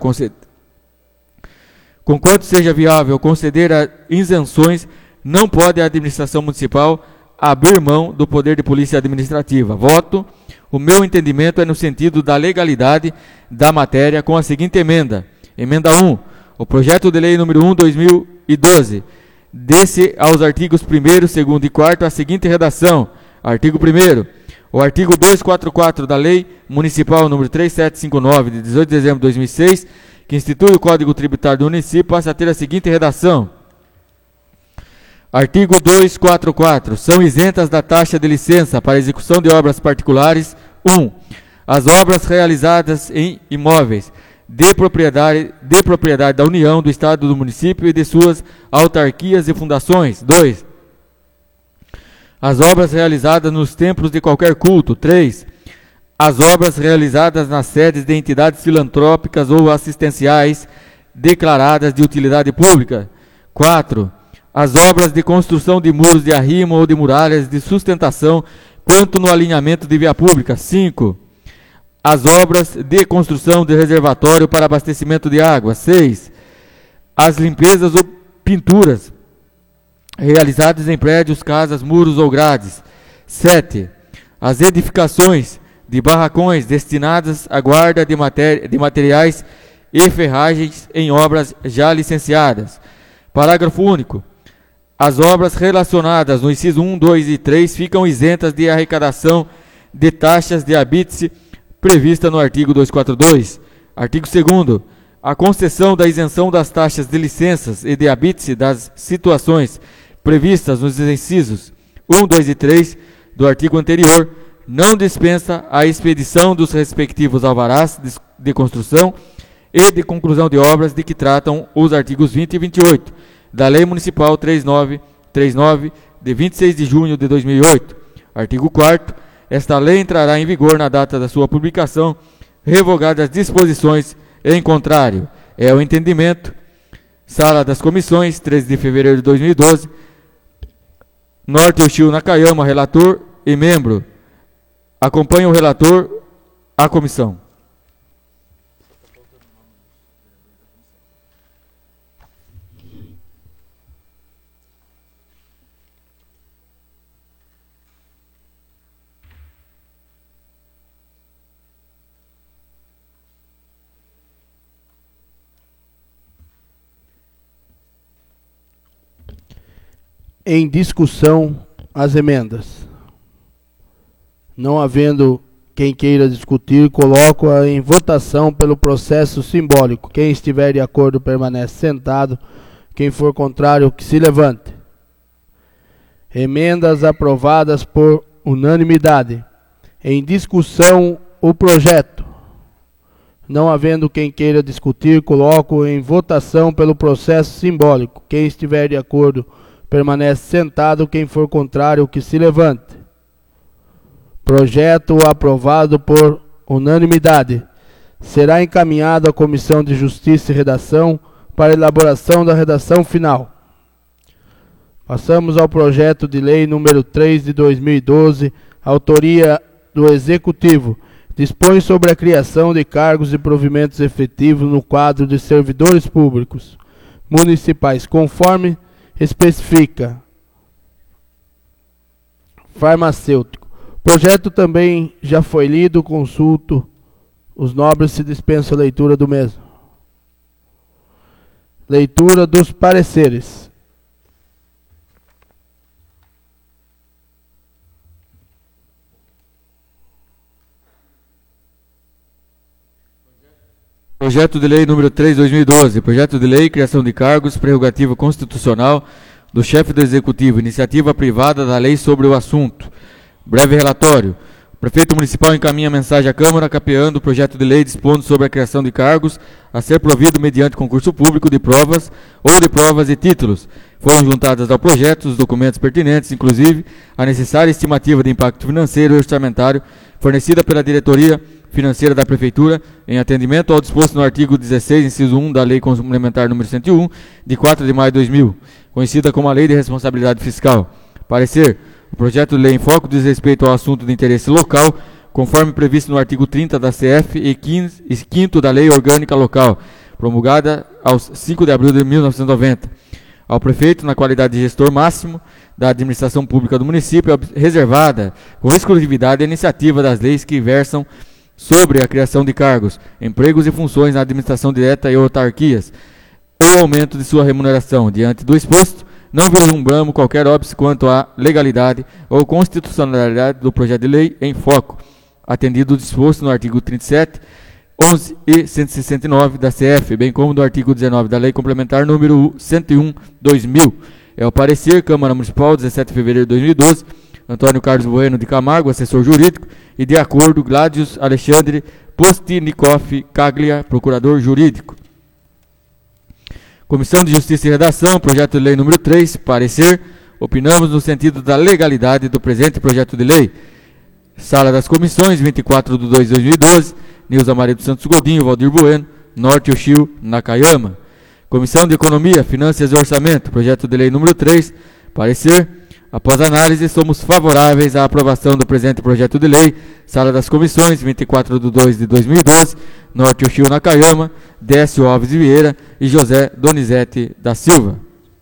S2: conceder a isenções, não pode a administração municipal abrir mão do poder de polícia administrativa. Voto. O meu entendimento é no sentido da legalidade da matéria com a seguinte emenda. Emenda 1. O projeto de lei número 1/2012 desse aos artigos 1º, 2º e 4º a seguinte redação. Artigo 1º. O artigo 244 da Lei Municipal número 3759 de 18 de dezembro de 2006, que institui o Código Tributário do município, passa a ter a seguinte redação. Artigo 244. São isentas da taxa de licença para execução de obras particulares: 1. As obras realizadas em imóveis de propriedade da União, do Estado, do município e de suas autarquias e fundações. 2. As obras realizadas nos templos de qualquer culto. 3. As obras realizadas nas sedes de entidades filantrópicas ou assistenciais declaradas de utilidade pública. 4. As obras de construção de muros de arrimo ou de muralhas de sustentação, quanto no alinhamento de via pública. 5. As obras de construção de reservatório para abastecimento de água. 6. As limpezas ou pinturas realizadas em prédios, casas, muros ou grades. 7. As edificações de barracões destinadas à guarda de materiais e ferragens em obras já licenciadas. Parágrafo único. As obras relacionadas no inciso 1, 2 e 3 ficam isentas de arrecadação de taxas de habite prevista no artigo 242. Artigo 2º. A concessão da isenção das taxas de licenças e de habite das situações previstas nos incisos 1, 2 e 3 do artigo anterior não dispensa a expedição dos respectivos alvarás de construção e de conclusão de obras de que tratam os artigos 20 e 28 da Lei Municipal 3939, de 26 de junho de 2008. Artigo 4º. Esta lei entrará em vigor na data da sua publicação, revogadas as disposições em contrário. É o entendimento Sala das Comissões, 13 de fevereiro de 2012. Norte Ushio Nakayama, relator e membro. Acompanha o relator, a comissão.
S1: Em discussão, as emendas. Não havendo quem queira discutir, coloco-a em votação pelo processo simbólico. Quem estiver de acordo permanece sentado. Quem for contrário, que se levante. Emendas aprovadas por unanimidade. Em discussão, o projeto. Não havendo quem queira discutir, coloco em votação pelo processo simbólico. Quem estiver de acordo permanece sentado. Quem for contrário, que se levante. Projeto aprovado por unanimidade. Será encaminhado à Comissão de Justiça e Redação para elaboração da redação final. Passamos ao projeto de lei número 3 de 2012, autoria do Executivo. Dispõe sobre a criação de cargos e provimentos efetivos no quadro de servidores públicos municipais, conforme especifica. Farmacêutico. O projeto também já foi lido, consulto os nobres, se dispensa a leitura do mesmo. Leitura dos pareceres.
S2: Projeto de lei número 3 de 2012. Projeto de lei, criação de cargos, prerrogativa constitucional do chefe do Executivo, iniciativa privada da lei sobre o assunto. Breve relatório. O prefeito municipal encaminha mensagem à Câmara capeando o projeto de lei dispondo sobre a criação de cargos a ser provido mediante concurso público de provas ou de provas e títulos. Foram juntadas ao projeto os documentos pertinentes, inclusive a necessária estimativa de impacto financeiro e orçamentário fornecida pela diretoria financeira da Prefeitura, em atendimento ao disposto no artigo 16, inciso 1 da Lei Complementar número 101, de 4 de maio de 2000, conhecida como a Lei de Responsabilidade Fiscal. Parecer: o projeto de lei em foco diz respeito ao assunto de interesse local, conforme previsto no artigo 30 da CF e 5º da Lei Orgânica Local, promulgada aos 5 de abril de 1990. Ao prefeito, na qualidade de gestor máximo da administração pública do município, é reservada com exclusividade a iniciativa das leis que versam sobre a criação de cargos, empregos e funções na administração direta e autarquias, ou aumento de sua remuneração. Diante do exposto, não vislumbramos qualquer óbice quanto à legalidade ou constitucionalidade do projeto de lei em foco, atendido o disposto no artigo 37, 11 e 169 da CF, bem como do artigo 19 da Lei Complementar número 101/2000. É o parecer, Câmara Municipal, 17 de fevereiro de 2012, Antônio Carlos Bueno de Camargo, assessor jurídico, e de acordo, Gládios Alexandre Postinikoff Caglia, procurador jurídico. Comissão de Justiça e Redação, projeto de lei número 3, parecer, opinamos no sentido da legalidade do presente projeto de lei. Sala das Comissões, 24 de 2 de 2012, Nilza Maria dos Santos Godinho, Valdir Bueno, Norte Ushio Nakayama. Comissão de Economia, Finanças e Orçamento, projeto de lei número 3, parecer, após análise, somos favoráveis à aprovação do presente projeto de lei. Sala das Comissões, 24 de 2 de 2012, Norte Ushio Nakayama, Décio Alves Vieira e José Donizete da Silva.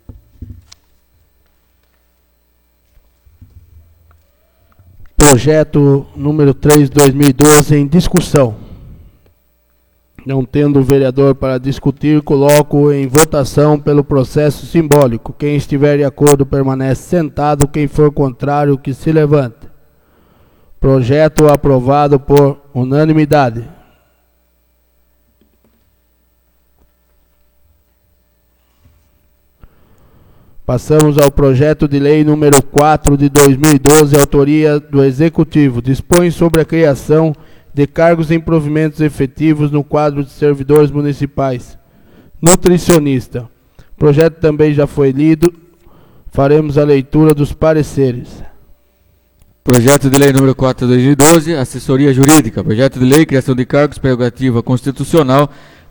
S1: Projeto número 3 de 2012 em discussão. Não tendo o vereador para discutir, coloco em votação pelo processo simbólico. Quem estiver de acordo permanece sentado. Quem for contrário, que se levante. Projeto aprovado por unanimidade. Passamos ao projeto de lei número 4 de 2012, autoria do Executivo. Dispõe sobre a criação de cargos em provimentos efetivos no quadro de servidores municipais. Nutricionista. O projeto também já foi lido. Faremos a leitura dos pareceres.
S2: Projeto de lei número 4 de 2012, assessoria jurídica. Projeto de lei, criação de cargos, prerrogativa constitucional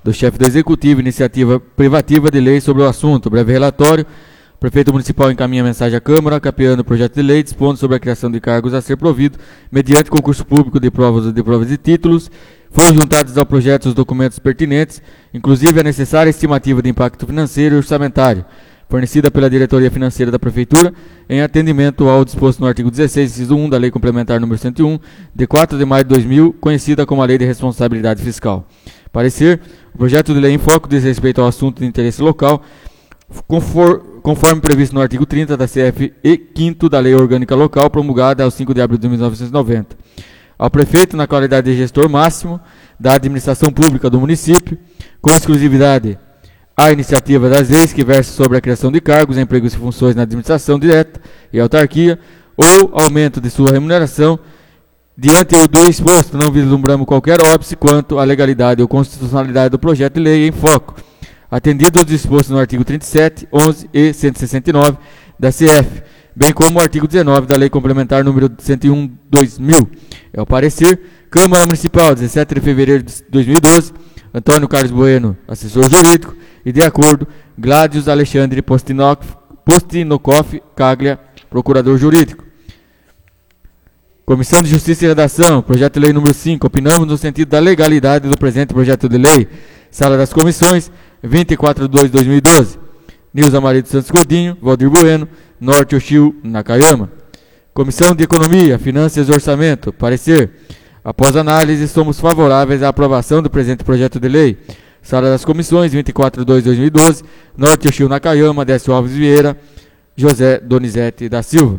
S2: do chefe do Executivo, iniciativa privativa de lei sobre o assunto. Breve relatório. O prefeito municipal encaminha mensagem à Câmara, capeando o projeto de lei, dispondo sobre a criação de cargos a ser provido mediante concurso público de provas e títulos. Foram juntados ao projeto os documentos pertinentes, inclusive a necessária estimativa de impacto financeiro e orçamentário, fornecida pela Diretoria Financeira da Prefeitura, em atendimento ao disposto no artigo 16, inciso 1 da Lei Complementar número 101, de 4 de maio de 2000, conhecida como a Lei de Responsabilidade Fiscal. Parecer, o projeto de lei em foco diz respeito ao assunto de interesse local, conforme previsto no artigo 30 da CF e 5º da Lei Orgânica Local, promulgada aos 5 de abril de 1990. Ao prefeito, na qualidade de gestor máximo da administração pública do município, com exclusividade à iniciativa das leis que versam sobre a criação de cargos, empregos e funções na administração direta e autarquia, ou aumento de sua remuneração, diante do exposto, não vislumbramos qualquer óbice quanto à legalidade ou constitucionalidade do projeto de lei em foco, atendido aos dispostos no artigo 37, 11 e 169 da CF, bem como o artigo 19 da Lei Complementar número 101/2000. É o parecer. Câmara Municipal, 17 de fevereiro de 2012, Antônio Carlos Bueno, assessor jurídico, e de acordo, Gládios Alexandre Postinokoff Caglia, procurador jurídico. Comissão de Justiça e Redação, projeto de lei número 5, opinamos no sentido da legalidade do presente projeto de lei. Sala das Comissões, 24/2/2012. Nilza Maria dos Santos Godinho, Valdir Bueno, Norte Oshio, Nakayama. Comissão de Economia, Finanças e Orçamento, parecer. Após análise, somos favoráveis à aprovação do presente projeto de lei. Sala das Comissões, 24/2/2012, Norte Oshio, Nakayama, Décio Alves Vieira, José Donizete da Silva.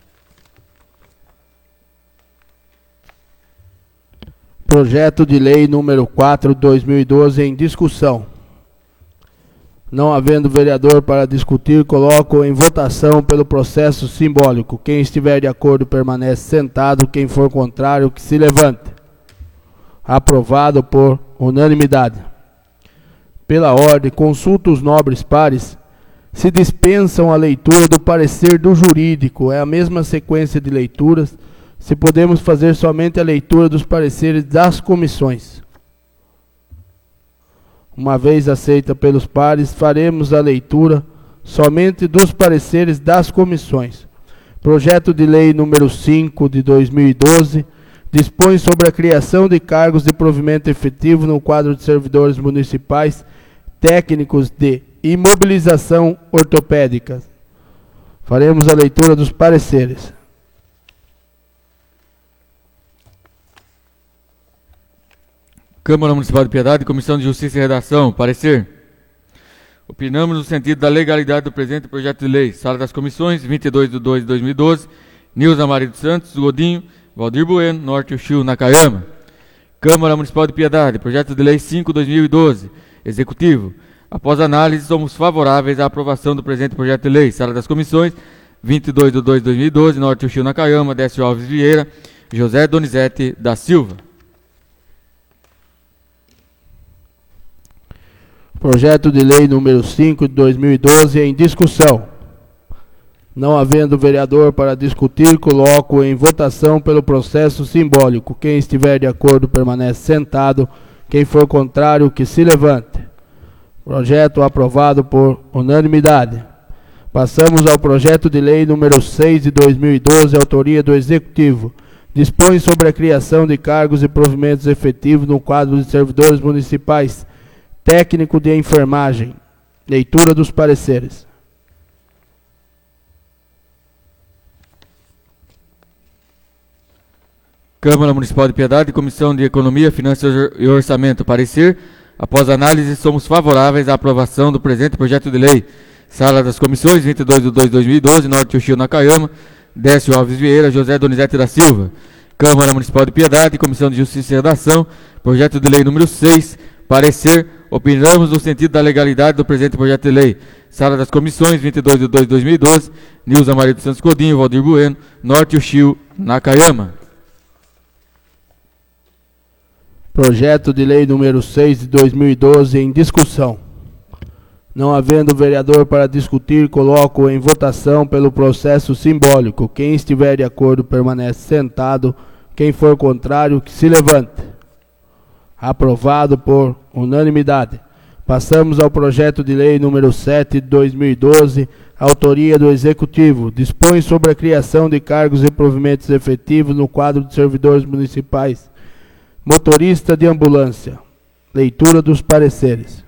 S1: Projeto de lei número 4/2012 em discussão. Não havendo vereador para discutir, coloco em votação pelo processo simbólico. Quem estiver de acordo permanece sentado, quem for contrário que se levante. Aprovado por unanimidade. Pela ordem, consulta os nobres pares, se dispensam a leitura do parecer do jurídico. É a mesma sequência de leituras, se podemos fazer somente a leitura dos pareceres das comissões. Uma vez aceita pelos pares, faremos a leitura somente dos pareceres das comissões. Projeto de lei número 5 de 2012 dispõe sobre a criação de cargos de provimento efetivo no quadro de servidores municipais técnicos de imobilização ortopédica. Faremos a leitura dos pareceres.
S2: Câmara Municipal de Piedade, Comissão de Justiça e Redação, parecer. Opinamos no sentido da legalidade do presente projeto de lei. Sala das Comissões, 22/2/2012, Nilza Maria dos Santos Godinho, Valdir Bueno, Norte Oshio, Nakayama. Câmara Municipal de Piedade, projeto de lei 5/2012, Executivo. Após análise, somos favoráveis à aprovação do presente projeto de lei. Sala das Comissões, 22/2/2012, Norte Oshio, Nakayama, Décio Alves Vieira, José Donizete da Silva.
S1: Projeto de lei número 5 de 2012 em discussão. Não havendo vereador para discutir, coloco em votação pelo processo simbólico. Quem estiver de acordo permanece sentado. Quem for contrário, que se levante. Projeto aprovado por unanimidade. Passamos ao projeto de lei número 6 de 2012, autoria do Executivo. Dispõe sobre a criação de cargos e provimentos efetivos no quadro de servidores municipais técnico de enfermagem. Leitura dos pareceres.
S2: Câmara Municipal de Piedade, Comissão de Economia, Finanças e Orçamento, parecer. Após análise, somos favoráveis à aprovação do presente projeto de lei. Sala das Comissões, 22/2/2012, Norte Oshio, Nakayama, Décio Alves Vieira, José Donizete da Silva. Câmara Municipal de Piedade, Comissão de Justiça e Redação, projeto de lei número 6, parecer. Opinamos no sentido da legalidade do presente projeto de lei. Sala das Comissões, 22/2/2012, Nilza Maria dos Santos Godinho, Valdir Bueno, Norte Oshio, Nakayama.
S1: Projeto de lei número 6 de 2012 em discussão. Não havendo vereador para discutir, coloco em votação pelo processo simbólico. Quem estiver de acordo permanece sentado. Quem for contrário, que se levante. Aprovado por unanimidade. Passamos ao projeto de lei número 7 de 2012, autoria do Executivo. Dispõe sobre a criação de cargos e provimentos efetivos no quadro de servidores municipais. Motorista de ambulância. Leitura dos pareceres.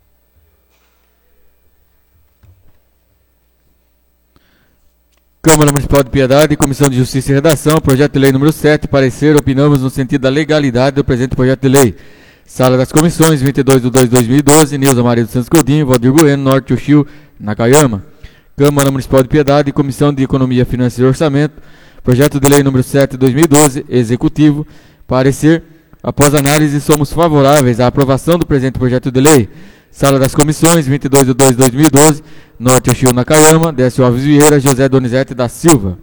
S2: Câmara Municipal de Piedade, Comissão de Justiça e Redação, projeto de lei número 7, parecer, opinamos no sentido da legalidade do presente projeto de lei. Sala das Comissões, 22/2/2012, Nilza Maria dos Santos Godinho, Valdir Bueno, Norte Uchiu, Nakayama. Câmara Municipal de Piedade, Comissão de Economia, Finanças e Orçamento, projeto de lei número 7, 2012, Executivo, parecer, após análise, somos favoráveis à aprovação do presente projeto de lei. Sala das Comissões, 22/2/2012, Norte Uchiu, Nakayama, Décio Alves Vieira, José Donizete da Silva.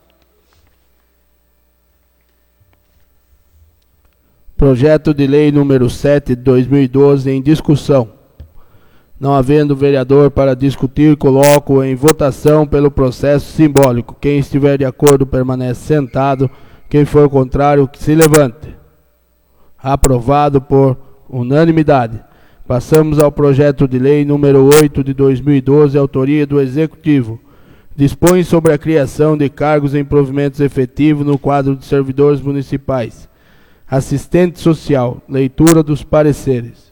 S1: Projeto de lei número 7 de 2012 em discussão. Não havendo vereador para discutir, coloco em votação pelo processo simbólico. Quem estiver de acordo permanece sentado. Quem for contrário, que se levante. Aprovado por unanimidade. Passamos ao projeto de lei número 8 de 2012, autoria do Executivo. Dispõe sobre a criação de cargos em provimentos efetivos no quadro de servidores municipais. Assistente social. Leitura dos pareceres.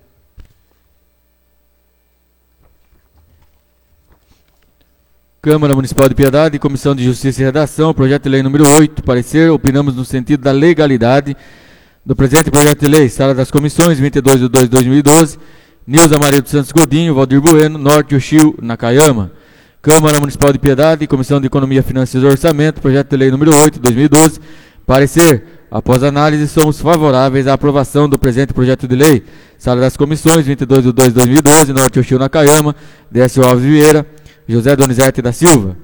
S2: Câmara Municipal de Piedade, Comissão de Justiça e Redação, projeto de lei número 8, parecer, opinamos no sentido da legalidade do presente projeto de lei. Sala das Comissões, 22/2/2012, Nilza Maria dos Santos Godinho, Valdir Bueno, Norte Uchiu, Nakayama. Câmara Municipal de Piedade, Comissão de Economia, Finanças e Orçamento, projeto de lei número 8, 2012, parecer, após análise, somos favoráveis à aprovação do presente projeto de lei. Sala das Comissões, 22/2/2012, Norte Uchiu, Nakayama, Décio Alves Vieira, José Donizete da Silva.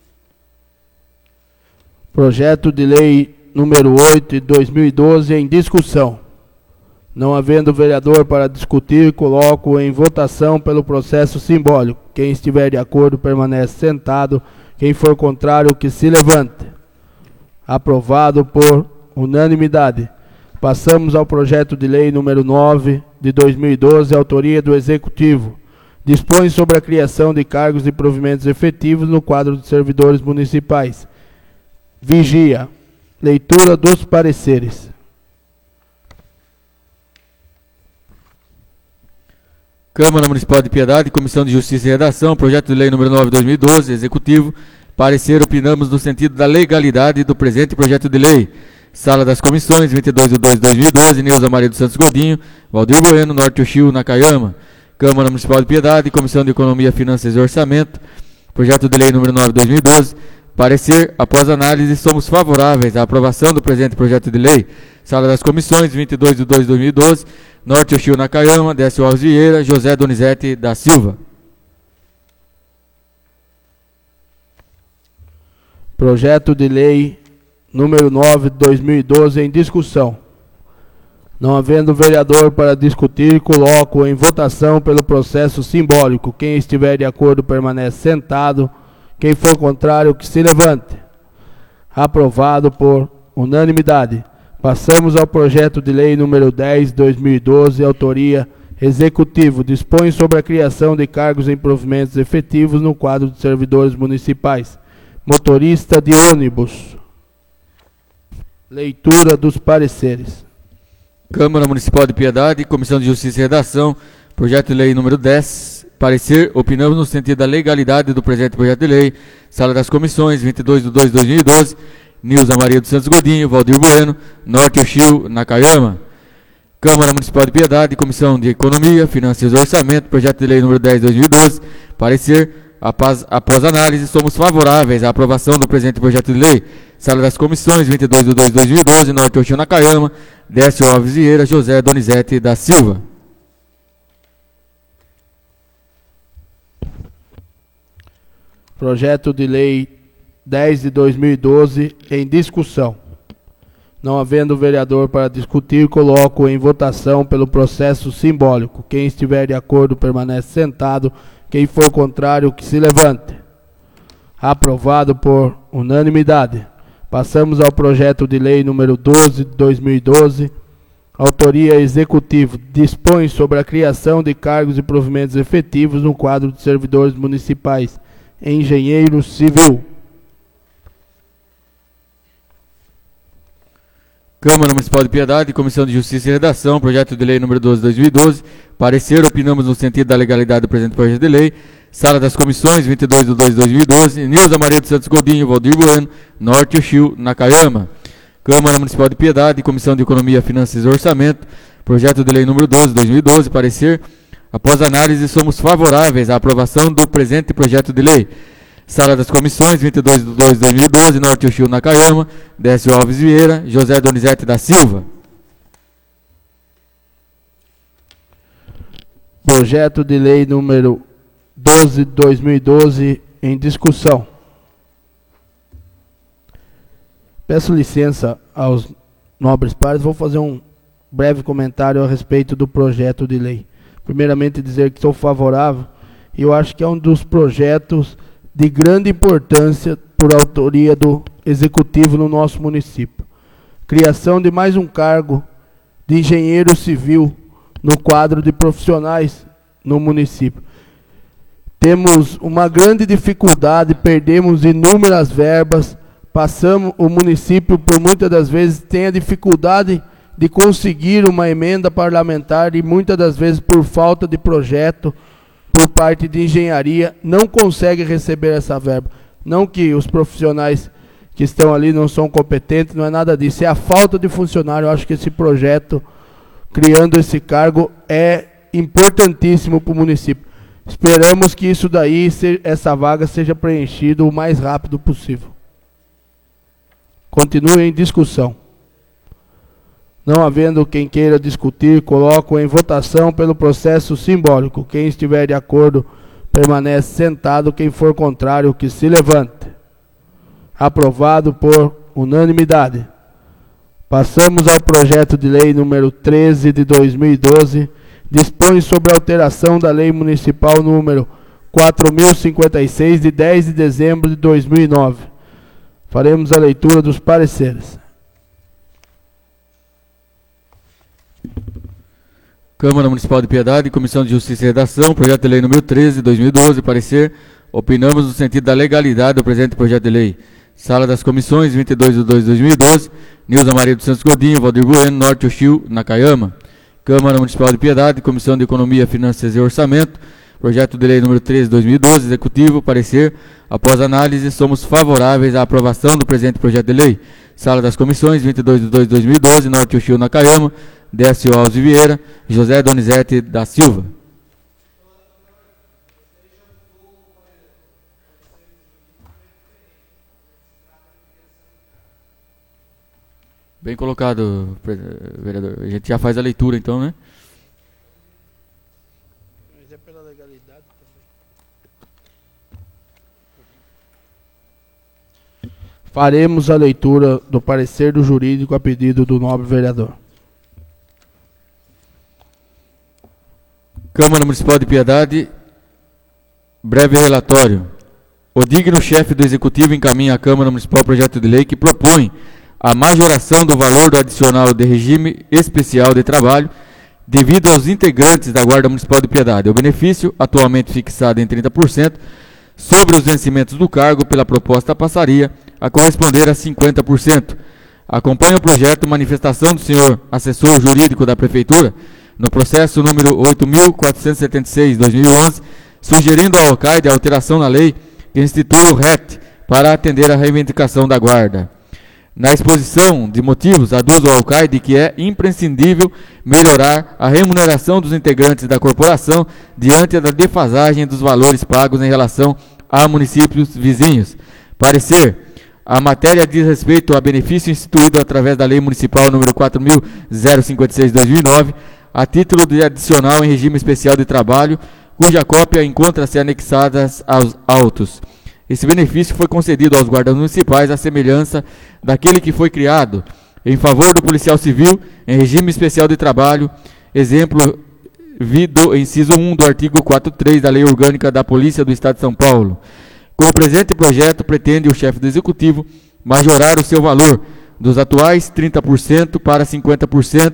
S1: Projeto de lei número 8 de 2012 em discussão. Não havendo vereador para discutir, coloco em votação pelo processo simbólico. Quem estiver de acordo permanece sentado. Quem for contrário, que se levante. Aprovado por unanimidade. Passamos ao projeto de lei número 9 de 2012, autoria do Executivo. Dispõe sobre a criação de cargos e provimentos efetivos no quadro de servidores municipais. Vigia. Leitura dos pareceres.
S2: Câmara Municipal de Piedade, Comissão de Justiça e Redação, projeto de lei número 9 de 2012, Executivo, parecer, opinamos no sentido da legalidade do presente projeto de lei. Sala das Comissões, 22/2/2012, Nilza Maria dos Santos Godinho, Valdir Bueno, Norte Uchiu, Nakayama. Câmara Municipal de Piedade, Comissão de Economia, Finanças e Orçamento, projeto de lei número 9 de 2012, parecer, após análise, somos favoráveis à aprovação do presente projeto de lei. Sala das Comissões, 22/2/2012, Norte Uchiu, Nakayama, Décio Alves Vieira, José Donizete da Silva.
S1: Projeto de lei número 9 de 2012 em discussão. Não havendo vereador para discutir, coloco em votação pelo processo simbólico. Quem estiver de acordo permanece sentado. Quem for contrário, que se levante. Aprovado por unanimidade. Passamos ao projeto de lei número 10 de 2012, autoria Executivo. Dispõe sobre a criação de cargos em provimentos efetivos no quadro de servidores municipais. Motorista de ônibus. Leitura dos pareceres.
S2: Câmara Municipal de Piedade, Comissão de Justiça e Redação, projeto de lei número 10, parecer, opinamos no sentido da legalidade do presente projeto de lei. Sala das Comissões, 22/2/2012, Nilza Maria dos Santos Godinho, Valdir Bueno, Norte Uchiu, Nakayama. Câmara Municipal de Piedade, Comissão de Economia, Finanças e Orçamento, projeto de lei número 10 de 2012, parecer, após análise, somos favoráveis à aprovação do presente projeto de lei. Sala das Comissões, 22/2/2012, Norte Uchiu, Nakayama, Décio Alves Vieira, José Donizete da Silva.
S1: Projeto de lei 10 de 2012 em discussão. Não havendo vereador para discutir, coloco em votação pelo processo simbólico. Quem estiver de acordo permanece sentado. Quem for contrário, que se levante. Aprovado por unanimidade. Passamos ao projeto de lei número 12 de 2012, Autoria Executivo. Dispõe sobre a criação de cargos e provimentos efetivos no quadro de servidores municipais. Engenheiro Civil.
S2: Câmara Municipal de Piedade, Comissão de Justiça e Redação, projeto de lei número 12/2012. Parecer, opinamos no sentido da legalidade do presente projeto de lei. Sala das Comissões, 22/2/2012. Nilza Maria dos Santos Godinho, Valdir Bueno, Norte Uchiu, Nakayama. Câmara Municipal de Piedade, Comissão de Economia, Finanças e Orçamento, projeto de lei número 12/2012. Parecer, após análise, somos favoráveis à aprovação do presente projeto de lei. Sala das Comissões, 22/2/2012, Norte Uchiu, Nakayama, Décio Alves Vieira, José Donizete da Silva.
S1: Projeto de lei número 12/2012 em discussão. Peço licença aos nobres pares, vou fazer um breve comentário a respeito do projeto de lei. Primeiramente dizer que sou favorável e eu acho que é um dos projetos de grande importância por autoria do Executivo no nosso município. Criação de mais um cargo de engenheiro civil no quadro de profissionais no município. Temos uma grande dificuldade, perdemos inúmeras verbas, o município por muitas das vezes tem a dificuldade de conseguir uma emenda parlamentar e muitas das vezes por falta de projeto, por parte de engenharia, não consegue receber essa verba. Não que os profissionais que estão ali não são competentes, não é nada disso. É a falta de funcionário. Eu acho que esse projeto, criando esse cargo, é importantíssimo para o município. Esperamos que isso daí, essa vaga seja preenchida o mais rápido possível. Continue em discussão. Não havendo quem queira discutir, coloco em votação pelo processo simbólico. Quem estiver de acordo, permanece sentado. Quem for contrário, que se levante. Aprovado por unanimidade. Passamos ao projeto de lei número 13/2012. Dispõe sobre a alteração da lei municipal número 4.056, de 10 de dezembro de 2009. Faremos a leitura dos pareceres.
S2: Câmara Municipal de Piedade, Comissão de Justiça e Redação, projeto de lei número 13/2012, parecer, opinamos no sentido da legalidade do presente projeto de lei. Sala das Comissões, 22/2/2012, Nilza Maria dos Santos Godinho, Valdir Bueno, Norte Uchiu, Nakayama. Câmara Municipal de Piedade, Comissão de Economia, Finanças e Orçamento, projeto de lei número 13/2012, Executivo, parecer, após análise, somos favoráveis à aprovação do presente projeto de lei. Sala das Comissões, 22/2/2012, Norte Uchiu, Nakayama, Décio Alves Vieira, José Donizete da Silva. Bem colocado, vereador. A gente já faz a leitura, então, né?
S1: Mas é pela legalidade também. Faremos a leitura do parecer do jurídico a pedido do nobre vereador.
S2: Câmara Municipal de Piedade, breve relatório. O digno chefe do Executivo encaminha à Câmara Municipal projeto de lei que propõe a majoração do valor do adicional de regime especial de trabalho devido aos integrantes da Guarda Municipal de Piedade. O benefício, atualmente fixado em 30%, sobre os vencimentos do cargo pela proposta passaria a corresponder a 50%. Acompanha o projeto manifestação do senhor assessor jurídico da Prefeitura no processo número 8.476/2011, sugerindo ao ALCAIDE a alteração na lei que institui o RET para atender à reivindicação da Guarda. Na exposição de motivos, aduz ao ALCAIDE que é imprescindível melhorar a remuneração dos integrantes da corporação diante da defasagem dos valores pagos em relação a municípios vizinhos. Parecer, a matéria diz respeito a benefício instituído através da Lei Municipal número 4.056/2009, a título de adicional em regime especial de trabalho, cuja cópia encontra-se anexada aos autos. Esse benefício foi concedido aos guardas municipais à semelhança daquele que foi criado em favor do policial civil em regime especial de trabalho, exemplo do inciso 1 do artigo 4.3 da Lei Orgânica da Polícia do Estado de São Paulo. Com o presente projeto, pretende o chefe do Executivo majorar o seu valor dos atuais 30% para 50%,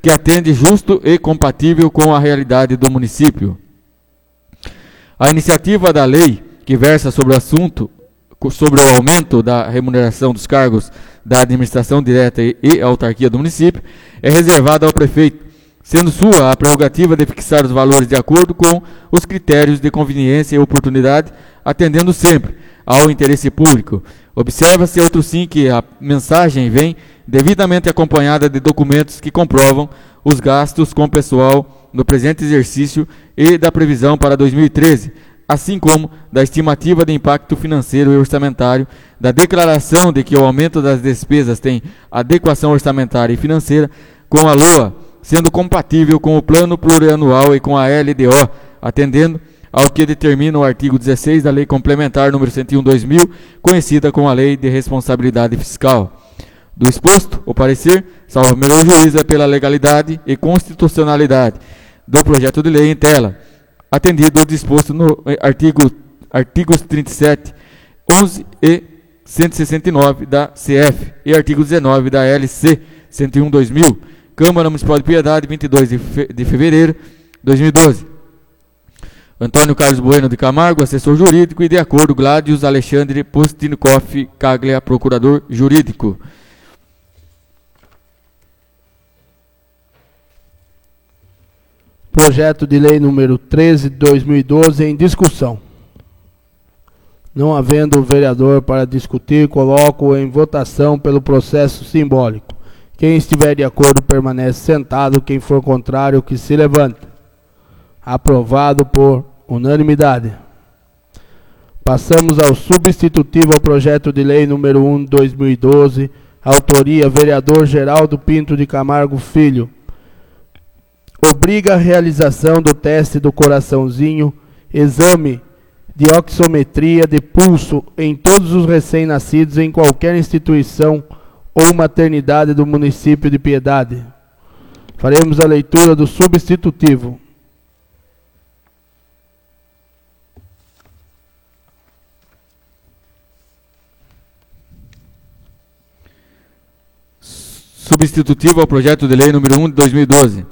S2: que atende justo e compatível com a realidade do município. A iniciativa da lei que versa sobre o assunto, sobre o aumento da remuneração dos cargos da administração direta e autarquia do município, é reservada ao prefeito, sendo sua a prerrogativa de fixar os valores de acordo com os critérios de conveniência e oportunidade, atendendo sempre ao interesse público. Observa-se, outro sim, que a mensagem vem devidamente acompanhada de documentos que comprovam os gastos com pessoal no presente exercício e da previsão para 2013, assim como da estimativa de impacto financeiro e orçamentário, da declaração de que o aumento das despesas tem adequação orçamentária e financeira com a LOA, sendo compatível com o Plano Plurianual e com a LDO, atendendo ao que determina o artigo 16 da Lei Complementar nº 101/2000, conhecida como a Lei de Responsabilidade Fiscal. Do exposto, o parecer, salvo melhor juízo, é pela legalidade e constitucionalidade do projeto de lei em tela, atendido o disposto no artigos 37, 11 e 169 da CF e artigo 19 da LC 101/2000, Câmara Municipal de Piedade, 22 de fevereiro de 2012. Antônio Carlos Bueno de Camargo, assessor jurídico, e de acordo, Gládios Alexandre Postinikoff Caglia, procurador jurídico.
S1: Projeto de lei número 13 de 2012 em discussão. Não havendo vereador para discutir, coloco em votação pelo processo simbólico. Quem estiver de acordo permanece sentado, quem for contrário que se levante. Aprovado por unanimidade. Passamos ao substitutivo ao projeto de lei número 1 de 2012, autoria vereador Geraldo Pinto de Camargo Filho. Obriga a realização do teste do coraçãozinho, exame de oxometria de pulso em todos os recém-nascidos em qualquer instituição ou maternidade do município de Piedade. Faremos a leitura do substitutivo.
S2: Substitutivo ao projeto de lei número 1 de 2012.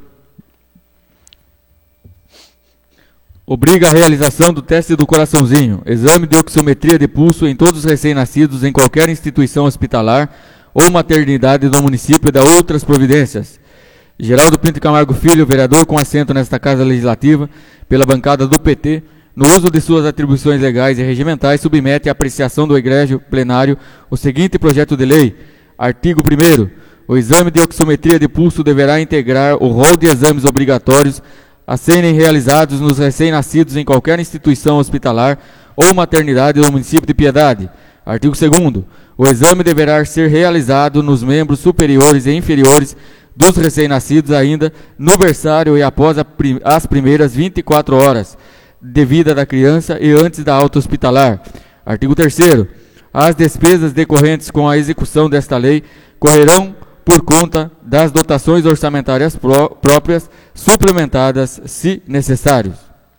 S2: Obriga a realização do teste do coraçãozinho, exame de oxometria de pulso em todos os recém-nascidos em qualquer instituição hospitalar ou maternidade do município e da outras providências. Geraldo Pinto Camargo Filho, vereador com assento nesta Casa Legislativa, pela bancada do PT, no uso de suas atribuições legais e regimentais, submete à apreciação do egrégio plenário o seguinte projeto de lei. Artigo 1º. O exame de oxometria de pulso deverá integrar o rol de exames obrigatórios a serem realizados nos recém-nascidos em qualquer instituição hospitalar ou maternidade do município de Piedade. Artigo 2º. O exame deverá ser realizado nos membros superiores e inferiores dos recém-nascidos ainda no berçário e após as primeiras 24 horas de vida da criança e antes da alta hospitalar. Artigo 3º. As despesas decorrentes com a execução desta lei correrão por conta das dotações orçamentárias próprias, suplementadas, se necessários.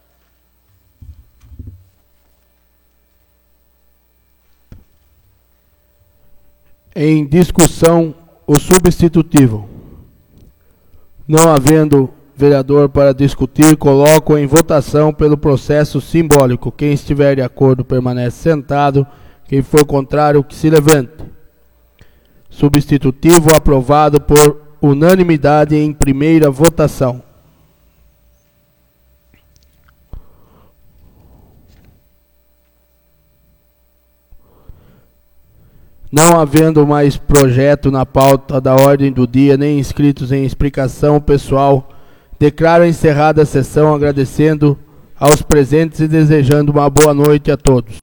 S1: Em discussão, o substitutivo. Não havendo vereador para discutir, coloco em votação pelo processo simbólico. Quem estiver de acordo permanece sentado, quem for contrário que se levante. Substitutivo aprovado por unanimidade em primeira votação. Não havendo mais projeto na pauta da ordem do dia, nem inscritos em explicação pessoal, declaro encerrada a sessão, agradecendo aos presentes e desejando uma boa noite a todos.